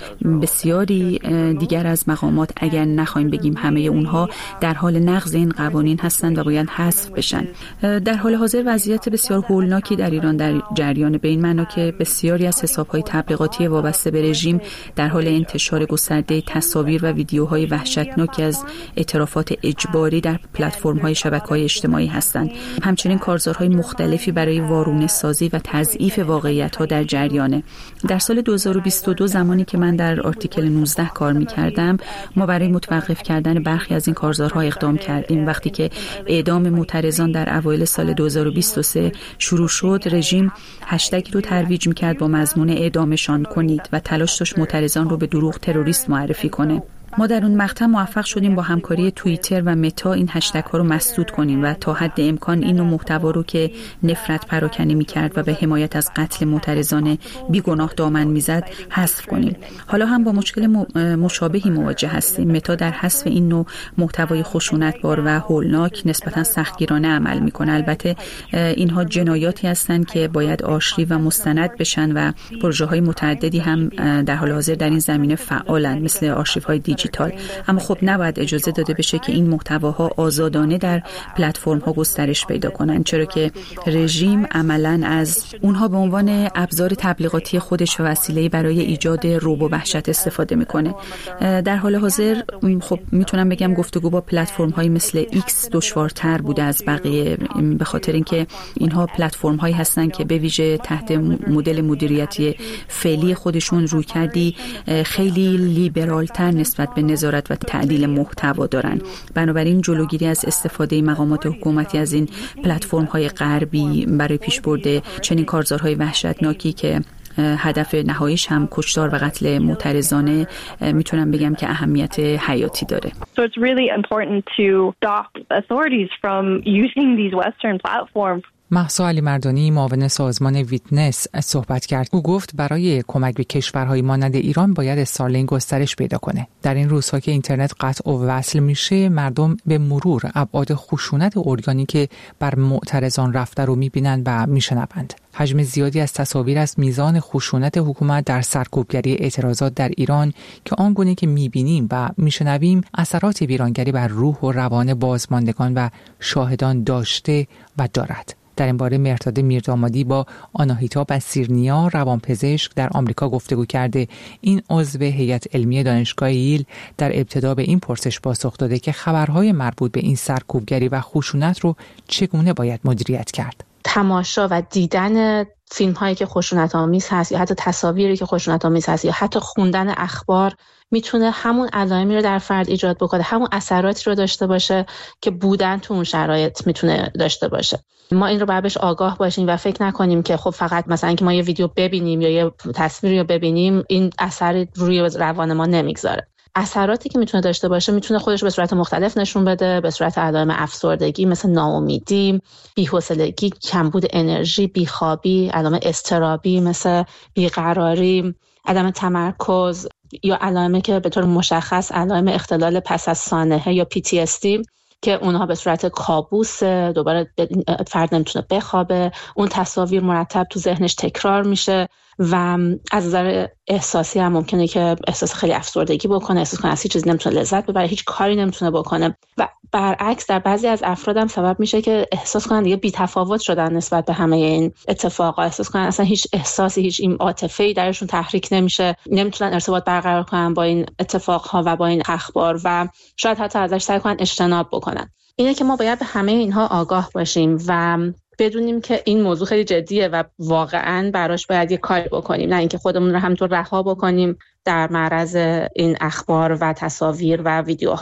بسیاری دیگر از مقامات، اگر نخوایم بگیم همه اونها، در حال نقض این قوانین هستند و باید حذف بشن. در حال حاضر وضعیت بسیار هولناکی در ایران در جریان، به این معنا که بسیاری از حساب‌های تبلیغاتی وابسته به رژیم در حال انتشار گسترده تصاویر و ویدیوهای وحشتناکی از اعترافات اجباری در پلتفرم‌های شبکه‌های اجتماعی هستند. همچنین کارزارهای مختلفی برای وارونه‌سازی و تضعیف واقعیت‌ها در جریانه. در سال دو هزار و بیست و دو زمانی که من در آرتیکل نوزده کار می‌کردم، ما برای متوقف کردن برخی از این کارزارها اقدام کردیم. وقتی که اعدام معترضان در اوایل سال دو هزار و بیست و سه شروع شد، رژیم هشتگی رو ترویج می‌کرد با مضمون اعدامشان کنید و تلاش داشت معترضان رو به دروغ تروریست معرفی کنه. ما در اون مقطع موفق شدیم با همکاری توییتر و متا این هشتگ ها رو مسدود کنیم و تا حد امکان این نوع محتوا رو که نفرت پراکنی می‌کرد و به حمایت از قتل معترضان بیگناه دامن می‌زد حذف کنیم. حالا هم با مشکل مشابهی مواجه هستیم. متا در حذف این نوع محتوای خشونتبار و هولناک نسبتاً سختگیرانه عمل می‌کنه. البته اینها جنایاتی هستند که باید آشتی و مستند بشن و پروژه‌های متعددی هم در حال حاضر در این زمینه فعالن، مثل آرشیوهای دیجیتال. اما خب نباید اجازه داده بشه که این محتواها آزادانه در پلتفرم‌ها گسترش پیدا کنن، چرا که رژیم عملاً از اونها به عنوان ابزار تبلیغاتی خودش و وسیله‌ای برای ایجاد رعب و وحشت استفاده میکنه. در حال حاضر خب میتونم بگم گفتگو با پلتفرم‌های مثل ایکس دشوارتر بوده از بقیه، به خاطر اینکه اینها پلتفرم‌هایی هستن که به ویژه تحت مدل مدیریتی فعلی خودشون رویکردی خیلی لیبرال‌تر نسبت به نظارت و تعدیل محتوا دارن. بنابراین جلوگیری از استفاده مقامات حکومتی از این پلتفرم‌های غربی برای پیشبرد چنین کارزارهای وحشتناکی که هدف نهاییش هم کشتار و قتل معترضانه، میتونم بگم که اهمیت حیاتی داره. So it's really important to stop authorities from using these Western platforms. مهسا علی مردانی معاون سازمان ویتنس صحبت کرد. او گفت برای کمک به کشورهای مانند ایران باید استارلینک گسترش پیدا کنه. در این روزها که اینترنت قطع و وصل میشه، مردم به مرور ابعاد خشونت ارگانی که بر معترضان رفته رو میبینن و میشنوند. حجم زیادی از تصاویر از میزان خشونت حکومت در سرکوبگری اعتراضات در ایران که آنگونه که میبینیم و میشنویم اثرات ویرانگری بر روح و روان بازماندگان و شاهدان داشته و دارد. در این باره مهرداد میردامادی با آناهیتا بصیرنیا روانپزشک در آمریکا گفتگو کرده. این عضو هیئت علمی دانشگاه ییل در ابتدا به این پرسش پاسخ داده که خبرهای مربوط به این سرکوبگری و خشونت رو چگونه باید مدیریت کرد. تماشا و دیدن فیلم هایی که خشونت آمیز هست یا حتی تصاویری که خشونت آمیز هست یا حتی خوندن اخبار میتونه همون علائمی رو در فرد ایجاد بکنه، همون اثراتی رو داشته باشه که بودن تو اون شرایط میتونه داشته باشه. ما این رو باید بهش آگاه باشیم و فکر نکنیم که خب فقط مثلا که ما یه ویدیو ببینیم یا یه تصویری رو ببینیم این اثری روی روان ما نمیگذاره. اثراتی که میتونه داشته باشه میتونه خودش به صورت مختلف نشون بده، به صورت علائم افسردگی مثل ناامیدی، بی‌حوصلگی، کمبود انرژی، بیخوابی، علائم اضطرابی مثل بیقراری، عدم تمرکز، یا علائمی که به طور مشخص علائم اختلال پس از سانحه یا پی تی اس دی که اونها به صورت کابوس، دوباره فرد نمیتونه بخوابه، اون تصاویر مرتب تو ذهنش تکرار میشه و از نظر احساسی هم ممکنه که احساس خیلی افسردگی بکنه، احساس کنه از هیچ چیزی نمیتونه لذت ببره، هیچ کاری نمیتونه بکنه و برعکس در بعضی از افراد هم سبب میشه که احساس کنن دیگه بی‌تفاوت شدن نسبت به همه این اتفاقا، احساس کنن اصلا هیچ احساسی، هیچ این عاطفه‌ای درشون تحریک نمیشه، نمیتونن ارتباط برقرار کنن با این اتفاقها و با این اخبار و شاید حتی ازش سعی کنن اجتناب بکنن. اینه که ما باید به همه اینها آگاه باشیم و بدونیم که این موضوع خیلی جدیه و واقعاً براش باید یه کاری بکنیم، نه اینکه خودمون رو همینطور رها بکنیم در معرض این اخبار و تصاویر و ویدیوها.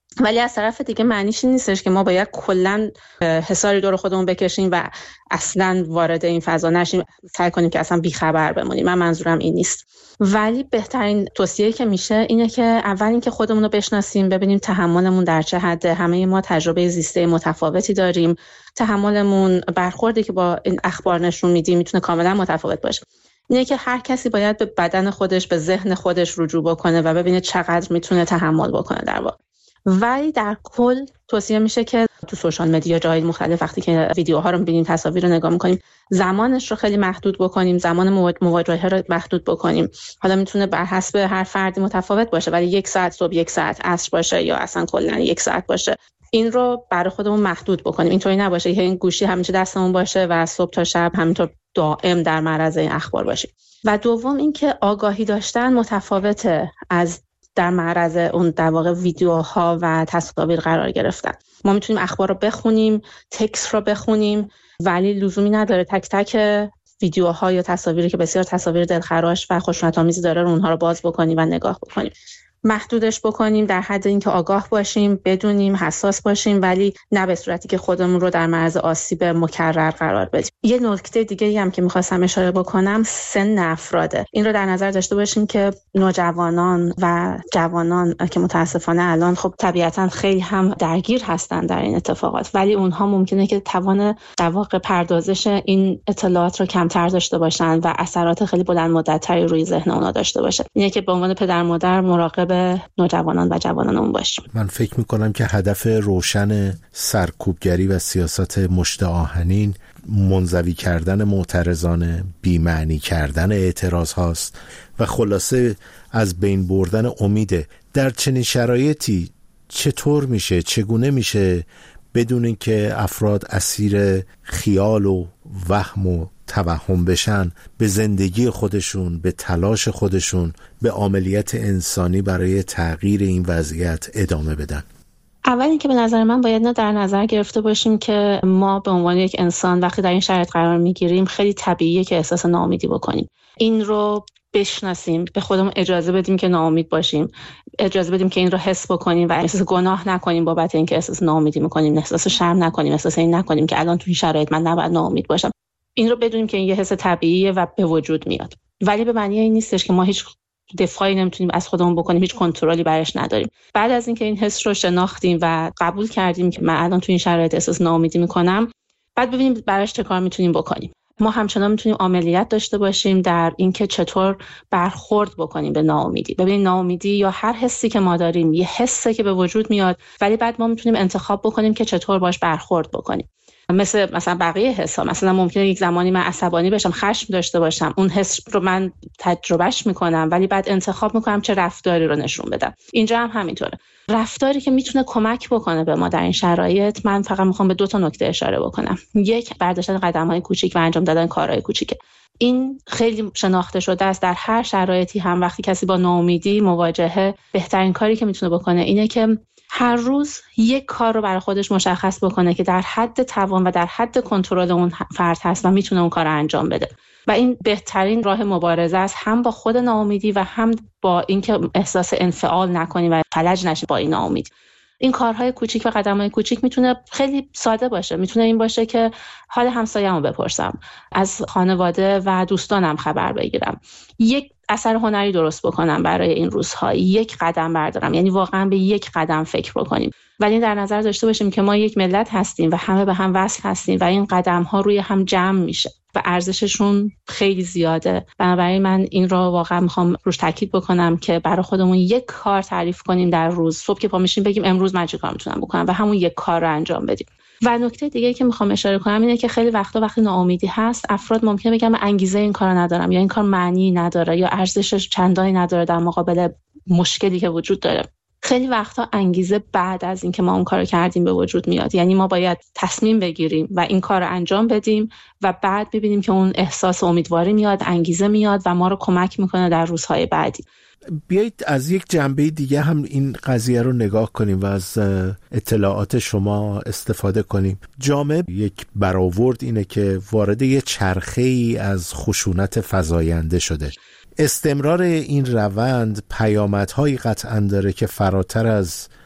ولی از طرف دیگه معنیش این نیستش که ما باید کلاً حصاری دور خودمون بکشیم و اصلاً وارد این فضا نشیم، سعی کنیم که اصلا بیخبر بمونیم. من منظورم این نیست. ولی بهترین توصیه‌ای که میشه اینه که اول اینکه خودمون رو بشناسیم، ببینیم تحملمون در چه حده. همه ما تجربه زیسته متفاوتی داریم. تحملمون، برخوردی که با این اخبار نشون میدیم میتونه کاملا متفاوت باشه. اینه که هر کسی باید به بدن خودش، به ذهن خودش رجوع بکنه و ببینه چقدر میتونه تحمل بکنه در واقع. ولی در کل توصیه میشه که تو سوشال مدیا جای مختلف وقتی که ویدیوها رو می‌بینیم، تصاویر رو نگاه می‌کنیم، زمانش رو خیلی محدود بکنیم، زمان مواجهه رو محدود بکنیم. حالا میتونه بر حسب هر فردی متفاوت باشه، ولی یک ساعت صبح، یک ساعت عصر باشه یا اصلا کلاً یک ساعت باشه. این رو برای خودمون محدود بکنیم. اینطوری نباشه که این گوشی همیشه دستمون باشه و صبح تا شب همینطور دائم در معرض این اخبار باشیم. و دوم اینکه آگاهی داشتن متفاوته از در معرض اون در واقع ویدیوها و تصاویر قرار گرفتن. ما میتونیم اخبار رو بخونیم، تکست رو بخونیم، ولی لزومی نداره تک تک ویدیوها یا تصاویری که بسیار تصاویر دلخراش و خشونت‌آمیزی داره رو اونها رو باز بکنیم و نگاه بکنیم. محدودش بکنیم در حد اینکه آگاه باشیم، بدونیم، حساس باشیم، ولی نه به صورتی که خودمون رو در معرض آسیب مکرر قرار بدیم. یه نکته دیگه هم که می‌خواستم اشاره بکنم سن افراده. این رو در نظر داشته باشیم که نوجوانان و جوانان که متاسفانه الان خب طبیعتاً خیلی هم درگیر هستن در این اتفاقات، ولی اونها ممکنه که توان در واقع پردازش این اطلاعات رو کمتر داشته باشن و اثرات خیلی بلند مدت‌تری روی ذهن اونها داشته باشه. اینه که به عنوان پدر مادر مراقب به نوجوانان و جوانانمون باشیم. من فکر میکنم که هدف روشن سرکوبگری و سیاست مشت آهنین منزوی کردن معترضان، بی‌معنی کردن اعتراض هاست و خلاصه از بین بردن امیده. در چنین شرایطی چطور میشه، چگونه میشه بدون اینکه افراد اسیر خیال و وهم و توهم بشن، به زندگی خودشون، به تلاش خودشون، به عملیات انسانی برای تغییر این وضعیت ادامه بدن؟ اول اینکه به نظر من باید نه در نظر گرفته باشیم که ما به عنوان یک انسان وقتی در این شرایط قرار میگیریم خیلی طبیعیه که احساس ناامیدی بکنیم. این رو بشناسیم، به خودمون اجازه بدیم که ناامید باشیم، اجازه بدیم که این رو حس بکنیم و احساس گناه نکنیم بابت اینکه احساس ناامیدی میکنیم، احساس شرم نکنیم، احساس این نکنیم که الان تو این شرایط من نباید ناامید باشم. این رو بدونیم که این یه حس طبیعیه و به وجود میاد، ولی به معنی این نیستش که ما هیچ دفاعی نمیتونیم از خودمون بکنیم، هیچ کنترلی برش نداریم. بعد از اینکه این حس رو شناختیم و قبول کردیم که من الان تو این شرایط احساس ناامیدی میکنم، بعد ببینیم براش چه کار میتونیم بکنیم. ما همچنان میتونیم عملیات داشته باشیم در اینکه چطور برخورد بکنیم به ناامیدی. ببینید ناامیدی یا هر حسی که ما داریم یه حسی که به وجود میاد، ولی بعد ما میتونیم انتخاب بکنیم که چطور باش برخورد بکنیم. مثل مثلا بقیه حسا، مثلا ممکنه یک زمانی من عصبانی بشم، خشم داشته باشم، اون حس رو من تجربهش میکنم، ولی بعد انتخاب میکنم چه رفتاری رو نشون بدم. اینجا هم همینطوره. رفتاری که میتونه کمک بکنه به ما در این شرایط، من فقط میخوام به دو تا نکته اشاره بکنم. یک، برداشتن قدم‌های کوچیک و انجام دادن کارهای کوچیکه. این خیلی شناخته شده است. در هر شرایطی هم وقتی کسی با ناامیدی مواجهه، بهترین کاری که میتونه بکنه اینه که هر روز یک کار رو برای خودش مشخص بکنه که در حد توان و در حد کنترل اون فرد هست و میتونه اون کار رو انجام بده. و این بهترین راه مبارزه است، هم با خود ناامیدی و هم با اینکه احساس انفعال نکنی و فلج نشی با این ناامید. این کارهای کوچیک و قدم‌های کوچیک میتونه خیلی ساده باشه. میتونه این باشه که حال همسایه‌مو بپرسم، از خانواده و دوستانم خبر بگیرم، یک اثر هنری درست بکنم برای این روزها، یک قدم بردارم. یعنی واقعا به یک قدم فکر بکنیم. ولی در نظر داشته باشیم که ما یک ملت هستیم و همه به هم وصل هستیم و این قدم‌ها روی هم جمع میشه و ارزششون خیلی زیاده. بنابراین من این رو واقعا میخوام روش تاکید بکنم که برای خودمون یک کار تعریف کنیم در روز. صبح که پا میشیم بگیم امروز من چه کار میتونم بکنم و همون یک کار رو انجام بدیم. و نکته دیگه که میخوام اشاره کنم اینه که خیلی وقتا وقتی ناامیدی هست، افراد ممکنه بگن من انگیزه این کارو ندارم، یا این کار معنی نداره، یا ارزشش چندانی نداره در مقابل مشکلی که وجود داره. خیلی وقتا انگیزه بعد از اینکه ما اون کارو کردیم به وجود میاد. یعنی ما باید تصمیم بگیریم و این کارو انجام بدیم و بعد ببینیم که اون احساس امیدواری میاد، انگیزه میاد و ما رو کمک میکنه در روزهای بعدی. بیایید از یک جنبه دیگه هم این قضیه رو نگاه کنیم و از اطلاعات شما استفاده کنیم. جامعه یک برآورد اینه که وارد یه چرخه‌ای از خشونت فزاینده شده. استمرار این روند پیامدهایی قطعاً داره که فراتر از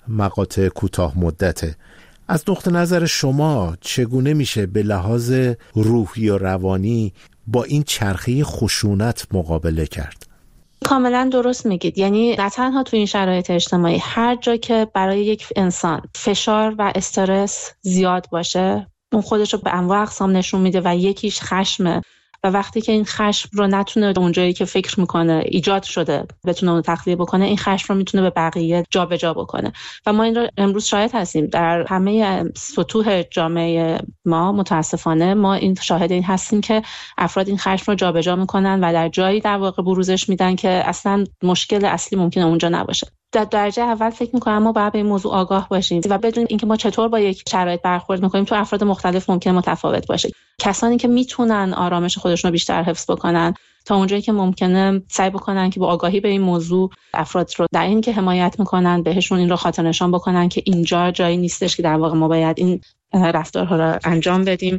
مقاطع کوتاه مدته. از نقطه نظر شما چگونه میشه به لحاظ روحی و روانی با این چرخه خشونت مقابله کرد؟ کاملا درست میگید. یعنی نه تنها تو این شرایط اجتماعی، هر جا که برای یک انسان فشار و استرس زیاد باشه، اون خودش رو به انواع اقسام نشون میده و یکیش خشمه و وقتی که این خشم رو نتونه اونجایی که فکر میکنه ایجاد شده بتونه اون تخلیه بکنه، این خشم رو میتونه به بقیه جابجا بکنه و ما این رو امروز شاهد هستیم در همه سطوح جامعه ما. متاسفانه ما این شاهد این هستیم که افراد این خشم رو جابجا میکنن و در جایی در واقع بروزش میدن که اصلا مشکل اصلی ممکنه اونجا نباشه. در درجه اول فکر میکنم ما باید به این موضوع آگاه باشیم و بدونیم اینکه ما چطور با یک شرایط برخورد میکنیم تو افراد مختلف ممکنه متفاوت باشه. کسانی که میتونن آرامش خودشون رو بیشتر حفظ بکنن تا اونجایی که ممکنه سعی بکنن که با آگاهی به این موضوع افراد رو در این که حمایت میکنن بهشون این رو خاطر نشان بکنن که اینجا جایی نیستش که در واقع ما باید این رفتارها رو انجام بدیم.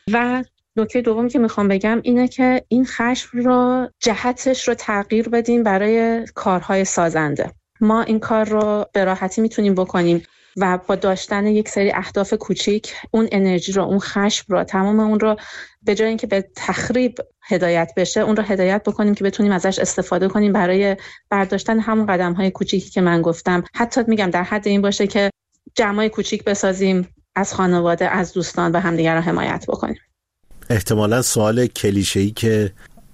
و نکته دومی که میخوام بگم اینه که این خشم رو جهتش رو تغییر بدیم برای کارهای سازنده. ما این کار رو به راحتی میتونیم بکنیم و با داشتن یک سری اهداف کوچیک اون انرژی رو، اون خشم رو، تمام اون رو به جای اینکه به تخریب هدایت بشه، اون رو هدایت بکنیم که بتونیم ازش استفاده کنیم برای برداشتن همون قدم‌های کوچیکی که من گفتم. حتی میگم در حد این باشه که جمعای کوچیک بسازیم از خانواده، از دوستان و همدیگر رو حمایت بکنیم. احتمالاً سوال کلیشه‌ای که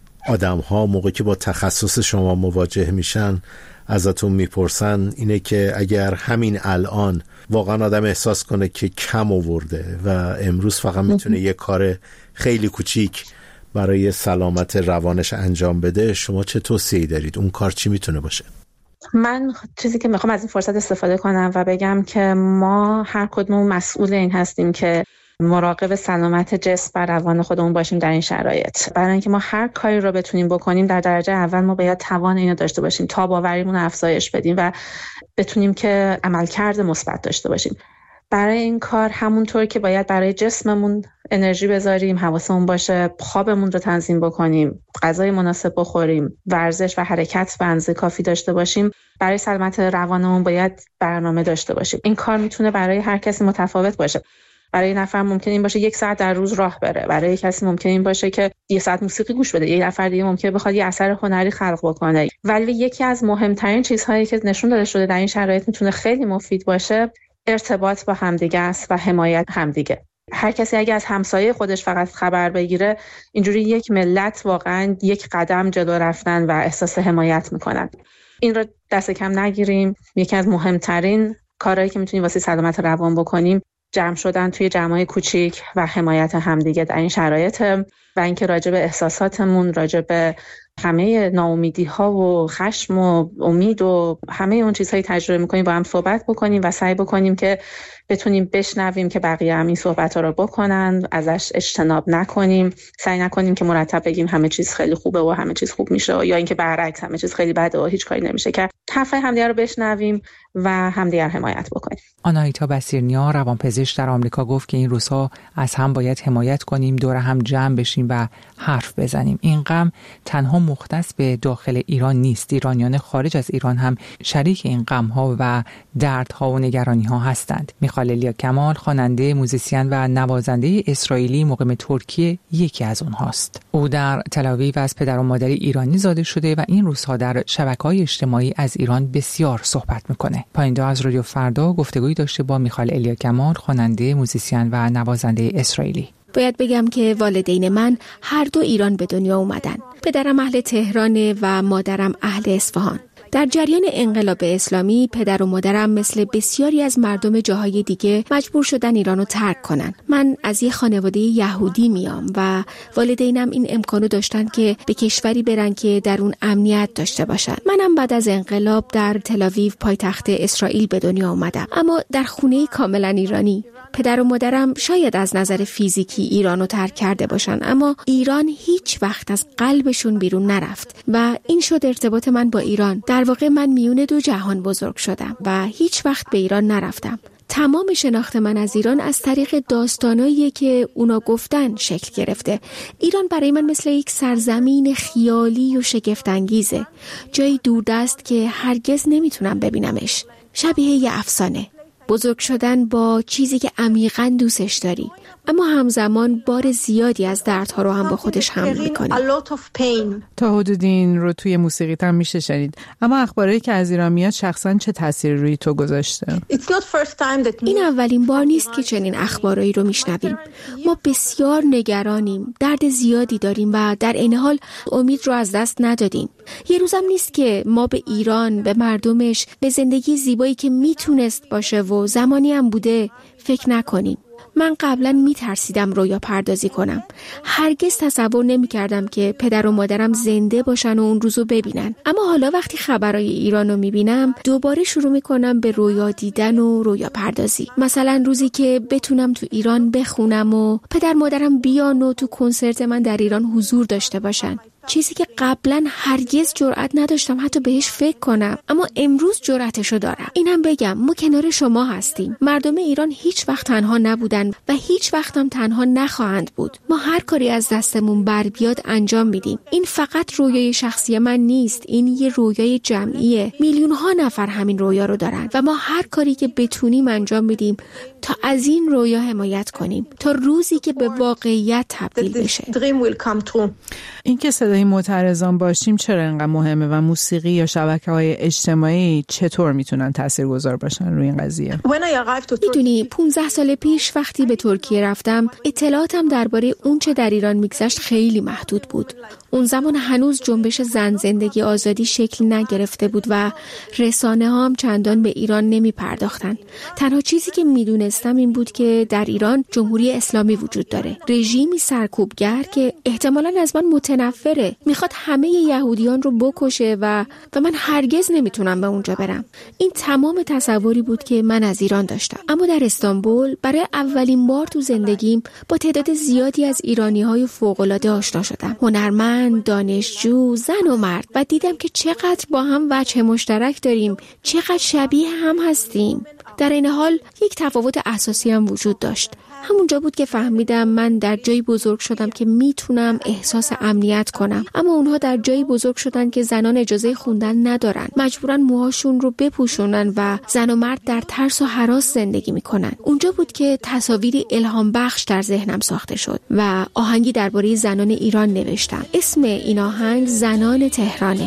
آدم‌ها موقعی که با تخصص شما مواجه میشن ازتون میپرسن اینه که اگر همین الان واقعا آدم احساس کنه که کم آورده و امروز فقط میتونه یه کار خیلی کوچیک برای سلامت روانش انجام بده، شما چه توصیه‌ای دارید؟ اون کار چی میتونه باشه؟ من چیزی که میخوام از این فرصت استفاده کنم و بگم که ما هر کدوم مسئول این هستیم که مراقب سلامت جسم و روان خودمون باشیم در این شرایط. برای اینکه ما هر کاری رو بتونیم بکنیم در درجه اول ما باید توان اینو داشته باشیم، تاب‌آوریمون رو افزایش بدیم و بتونیم که عملکرد مثبت داشته باشیم. برای این کار همونطور که باید برای جسممون انرژی بذاریم، حواسمون باشه، خوابمون رو تنظیم بکنیم، غذای مناسب بخوریم، ورزش و حرکت به اندازه کافی داشته باشیم، برای سلامت روانمون باید برنامه داشته باشیم. این کار میتونه برای هر کسی متفاوت باشه. برای یه نفر ممکن این باشه یک ساعت در روز راه بره، برای کسی ممکن این باشه که یه ساعت موسیقی گوش بده، یه نفر دیگه ممکنه بخواد یه اثر هنری خلق بکنه. ولی یکی از مهمترین چیزهایی که نشون داده شده در این شرایط میتونه خیلی مفید باشه ارتباط با همدیگه است و حمایت همدیگه. هر کسی اگه از همسایه خودش فقط خبر بگیره، اینجوری یک ملت واقعا یک قدم جلو رفتن و احساس حمایت میکنن. این رو دست کم نگیریم. یکی از مهمترین کارهایی که میتونیم واسه سلامت روان بکنیم جمع شدن توی جمعای کوچیک و حمایت همدیگه در این شرایط و اینکه راجع به احساساتمون، راجع به همه ناامیدی ها و خشم و امید و همه اون چیزهایی تجربه میکنیم با هم صحبت بکنیم و سعی بکنیم که بتونیم بشنویم که بقیه هم این صحبت ها رو بکنن، ازش اجتناب نکنیم، سعی نکنیم که مرتب بگیم همه چیز خیلی خوبه و همه چیز خوب میشه یا اینکه برعکس همه چیز خیلی بده و هیچ کاری نمیشه، که حرفای همدیگه رو بشنویم و همدیگه رو حمایت بکنیم. آناهیتا بصیرنیا روانپزشک در آمریکا گفت که این روزها از هم باید حمایت کنیم، دور هم جمع بشیم و حرف بزنیم. این غم تنها مختص به داخل ایران نیست، ایرانیان خارج از ایران هم شریک این غم‌ها و دردها و نگرانی‌ها هستند. میخائیل الیاکمال خواننده، موزیسین و نوازنده اسرائیلی مقیم ترکیه یکی از اونهاست. او در تل‌آویو از پدر و مادری ایرانی زاده شده و این روزها در شبکه‌های اجتماعی از ایران بسیار صحبت میکنه. پایین‌دا از رادیو فردا گفتگویی داشته با میخائیل الیاکمال، خواننده، موزیسین و نوازنده اسرائیلی. باید بگم که والدین من هر دو ایران به دنیا اومدن. پدرم اهل تهرانه و مادرم اهل اصفهان. در جریان انقلاب اسلامی پدر و مادرم مثل بسیاری از مردم جاهای دیگه مجبور شدن ایران رو ترک کنن. من از یه خانواده یهودی میام و والدینم این امکانو داشتن که به کشوری برن که در اون امنیت داشته باشن. منم بعد از انقلاب در تل‌آویو پایتخت اسرائیل به دنیا اومدم، اما در خونه کاملا ایرانی. پدر و مادرم شاید از نظر فیزیکی ایرانو ترک کرده باشن، اما ایران هیچ وقت از قلبشون بیرون نرفت و این شد ارتباط من با ایران. در واقع من میون دو جهان بزرگ شدم و هیچ وقت به ایران نرفتم. تمام شناخت من از ایران از طریق داستانایی که اونا گفتن شکل گرفته. ایران برای من مثل یک سرزمین خیالی و شگفت‌انگیزه، جایی دوردست که هرگز نمیتونم ببینمش. شبیه یه افسانه. بزرگ شدن با چیزی که عمیقاً دوستش داری، اما همزمان بار زیادی از دردها رو هم با خودش حمل میکنه. تا حدودی این رو توی موسیقیت هم میشه شنید. اما اخباری که از ایران میاد شخصاً چه تأثیری روی تو گذاشته؟ این اولین بار نیست که چنین اخبارایی رو میشنویم. ما بسیار نگرانیم، درد زیادی داریم و در این حال امید رو از دست ندادیم. یه روزم نیست که ما به ایران، به مردمش، به زندگی زیبایی که میتونست باشه و زمانی هم بوده فکر نکنیم. من قبلا میترسیدم رویا پردازی کنم. هرگز تصور نمیکردم که پدر و مادرم زنده باشن و اون روزو ببینن. اما حالا وقتی خبرای ایرانو میبینم دوباره شروع میکنم به رویا دیدن و رویا پردازی. مثلا روزی که بتونم تو ایران بخونم و پدر مادرم بیان و تو کنسرت من در ایران حضور داشته باشن. چیزی که قبلا هرگز جرئت نداشتم حتی بهش فکر کنم، اما امروز جرأتشو دارم. اینم بگم ما کنار شما هستیم. مردم ایران هیچ وقت تنها نبودن و هیچ وقت هم تنها نخواهند بود. ما هر کاری از دستمون بر بیاد انجام میدیم. این فقط رویای شخصی من نیست، این یه رویای جمعیه. میلیون ها نفر همین رویا رو دارن و ما هر کاری که بتونیم انجام میدیم تا از این رویا حمایت کنیم، تا روزی که به واقعیت تبدیل بشه. این که صدای معترضان باشیم چرا اینقدر مهمه و موسیقی یا شبکه‌های اجتماعی چطور میتونن تاثیرگذار باشن روی این قضیه؟ میدونی پانزده سال پیش وقتی به ترکیه رفتم اطلاعاتم درباره اون چه در ایران میگذشت خیلی محدود بود. اون زمان هنوز جنبش زن زندگی آزادی شکل نگرفته بود و رسانه ها هم چندان به ایران نمی پرداختن. تنها چیزی که میدونستم این بود که در ایران جمهوری اسلامی وجود داره، رژیمی سرکوبگر که احتمالاً از من متنفره، میخواد همه یهودیان رو بکشه و و من هرگز نمیتونم به اونجا برم. این تمام تصوری بود که من از ایران داشتم. اما در استانبول برای اولین بار تو زندگیم با تعداد زیادی از ایرانی‌های فوق‌العاده آشنا شدم. هنرمند، دانشجو، زن و مرد، و دیدم که چقدر با هم وجه مشترک داریم، چقدر شبیه هم هستیم. در این حال یک تفاوت اساسی هم وجود داشت. همونجا بود که فهمیدم من در جایی بزرگ شدم که میتونم احساس امنیت کنم، اما اونها در جایی بزرگ شدن که زنان اجازه خوندن ندارن، مجبورن موهاشون رو بپوشونن و زن و مرد در ترس و هراس زندگی میکنن. اونجا بود که تصاویری الهام بخش در ذهنم ساخته شد و آهنگی درباره زنان ایران نوشتم. اسم این آهنگ زنان تهرانه.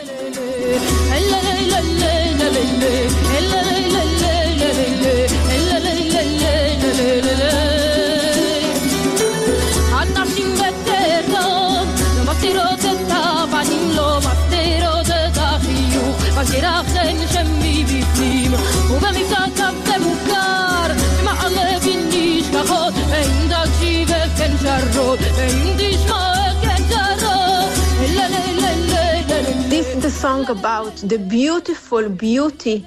This is the song about the beautiful beauty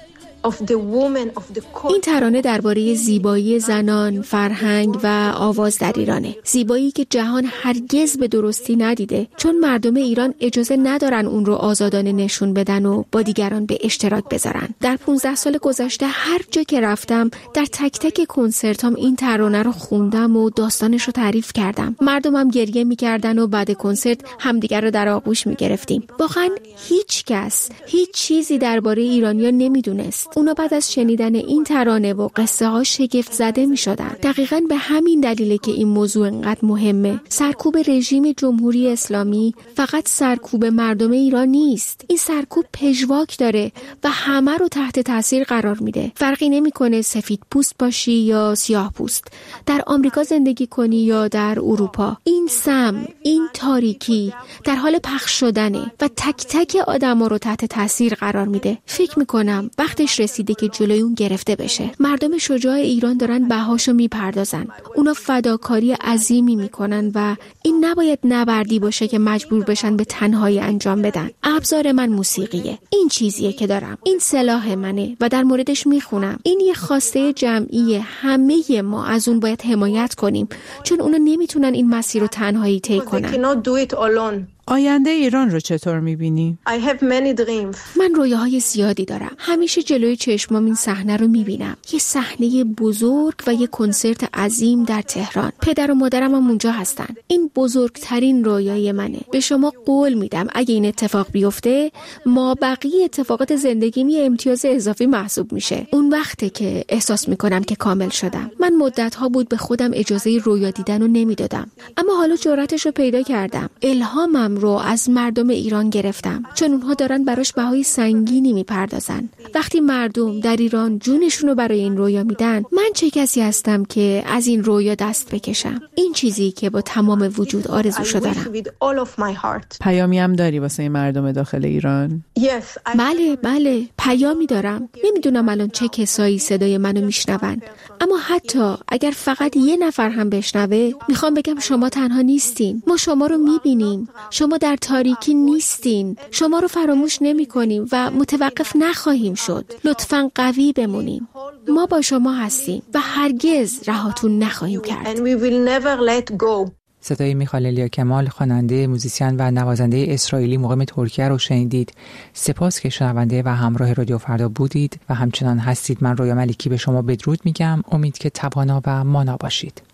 این ترانه درباره زیبایی زنان، فرهنگ و آواز در ایرانه. زیبایی که جهان هرگز به درستی ندیده، چون مردم ایران اجازه ندارن اون رو آزادانه نشون بدن و با دیگران به اشتراک بذارن. در پانزده سال گذشته هر جا که رفتم در تک تک کنسرتام این ترانه رو خوندم و داستانش رو تعریف کردم. مردمم گریه میکردن و بعد کنسرت همدیگر رو در آغوش میگرفتیم. واقعا هیچ کس هیچ چیزی درباره ایرانیا نمیدونست. اونا بعد از شنیدن این ترانه و قصه ها شگفت زده می شدن. دقیقاً به همین دلیله که این موضوع انقدر مهمه. سرکوب رژیم جمهوری اسلامی فقط سرکوب مردم ایران نیست. این سرکوب پژواک داره و همه رو تحت تاثیر قرار میده. فرقی نمیکنه سفید پوست باشی یا سیاه پوست، در آمریکا زندگی کنی یا در اروپا. این سم، این تاریکی در حال پخش شدنه و تک تک آدما رو تحت تاثیر قرار میده. فکر میکنم وقتش رسیده که جلوی اون گرفته بشه. مردم شجاع ایران دارن بهاشو میپردازن. اونا فداکاری عظیمی میکنن و این نباید نبردی باشه که مجبور بشن به تنهایی انجام بدن. ابزار من موسیقیه. این چیزیه که دارم. این سلاح منه و در موردش میخونم. این یه خواسته جمعیه. همه ما از اون باید حمایت کنیم، چون اونا نمیتونن این مسیر رو تنهایی طی کنن. آینده ایران رو چطور می‌بینی؟ I have many dreams. من رویاهای زیادی دارم. همیشه جلوی چشمام این صحنه رو می‌بینم. یه صحنه بزرگ و یه کنسرت عظیم در تهران. پدر و مادرم هم اونجا هستن. این بزرگترین رویای منه. به شما قول میدم اگه این اتفاق بیفته، ما بقیه اتفاقات زندگیم یه امتیاز اضافی محسوب میشه. اون وقته که احساس میکنم که کامل شدم. من مدت‌ها بود به خودم اجازه رویا دیدن رو نمیدادم. اما حالا جرأتش رو پیدا کردم. الهامم رو از مردم ایران گرفتم، چون اونها دارن براش بهای سنگینی میپردازن. وقتی مردم در ایران جونشون رو برای این رویا میدن، من چه کسی هستم که از این رویا دست بکشم؟ این چیزی که با تمام وجود آرزوشو دارم. پیامی هم داری واسه مردم داخل ایران؟ بله بله پیامی دارم. نمیدونم الان چه کسایی صدای منو میشنون، اما حتی اگر فقط یه نفر هم بشنوه، میخوام بگم شما تنها نیستین. ما شما رو میبینیم. شما در تاریکی نیستین. شما رو فراموش نمی کنیم و متوقف نخواهیم شد. لطفاً قوی بمونیم. ما با شما هستیم و هرگز رهاتون نخواهیم کرد. And we will never let go. صدای میخائیل لیاکمال، خواننده، موزیسین و نوازنده اسرائیلی مقیم ترکیه رو شنیدید. سپاس که شنونده و همراه رادیو فردا بودید و همچنان هستید. من رویا ملکی به شما بدرود میگم. امید که توانا و مانا باشید.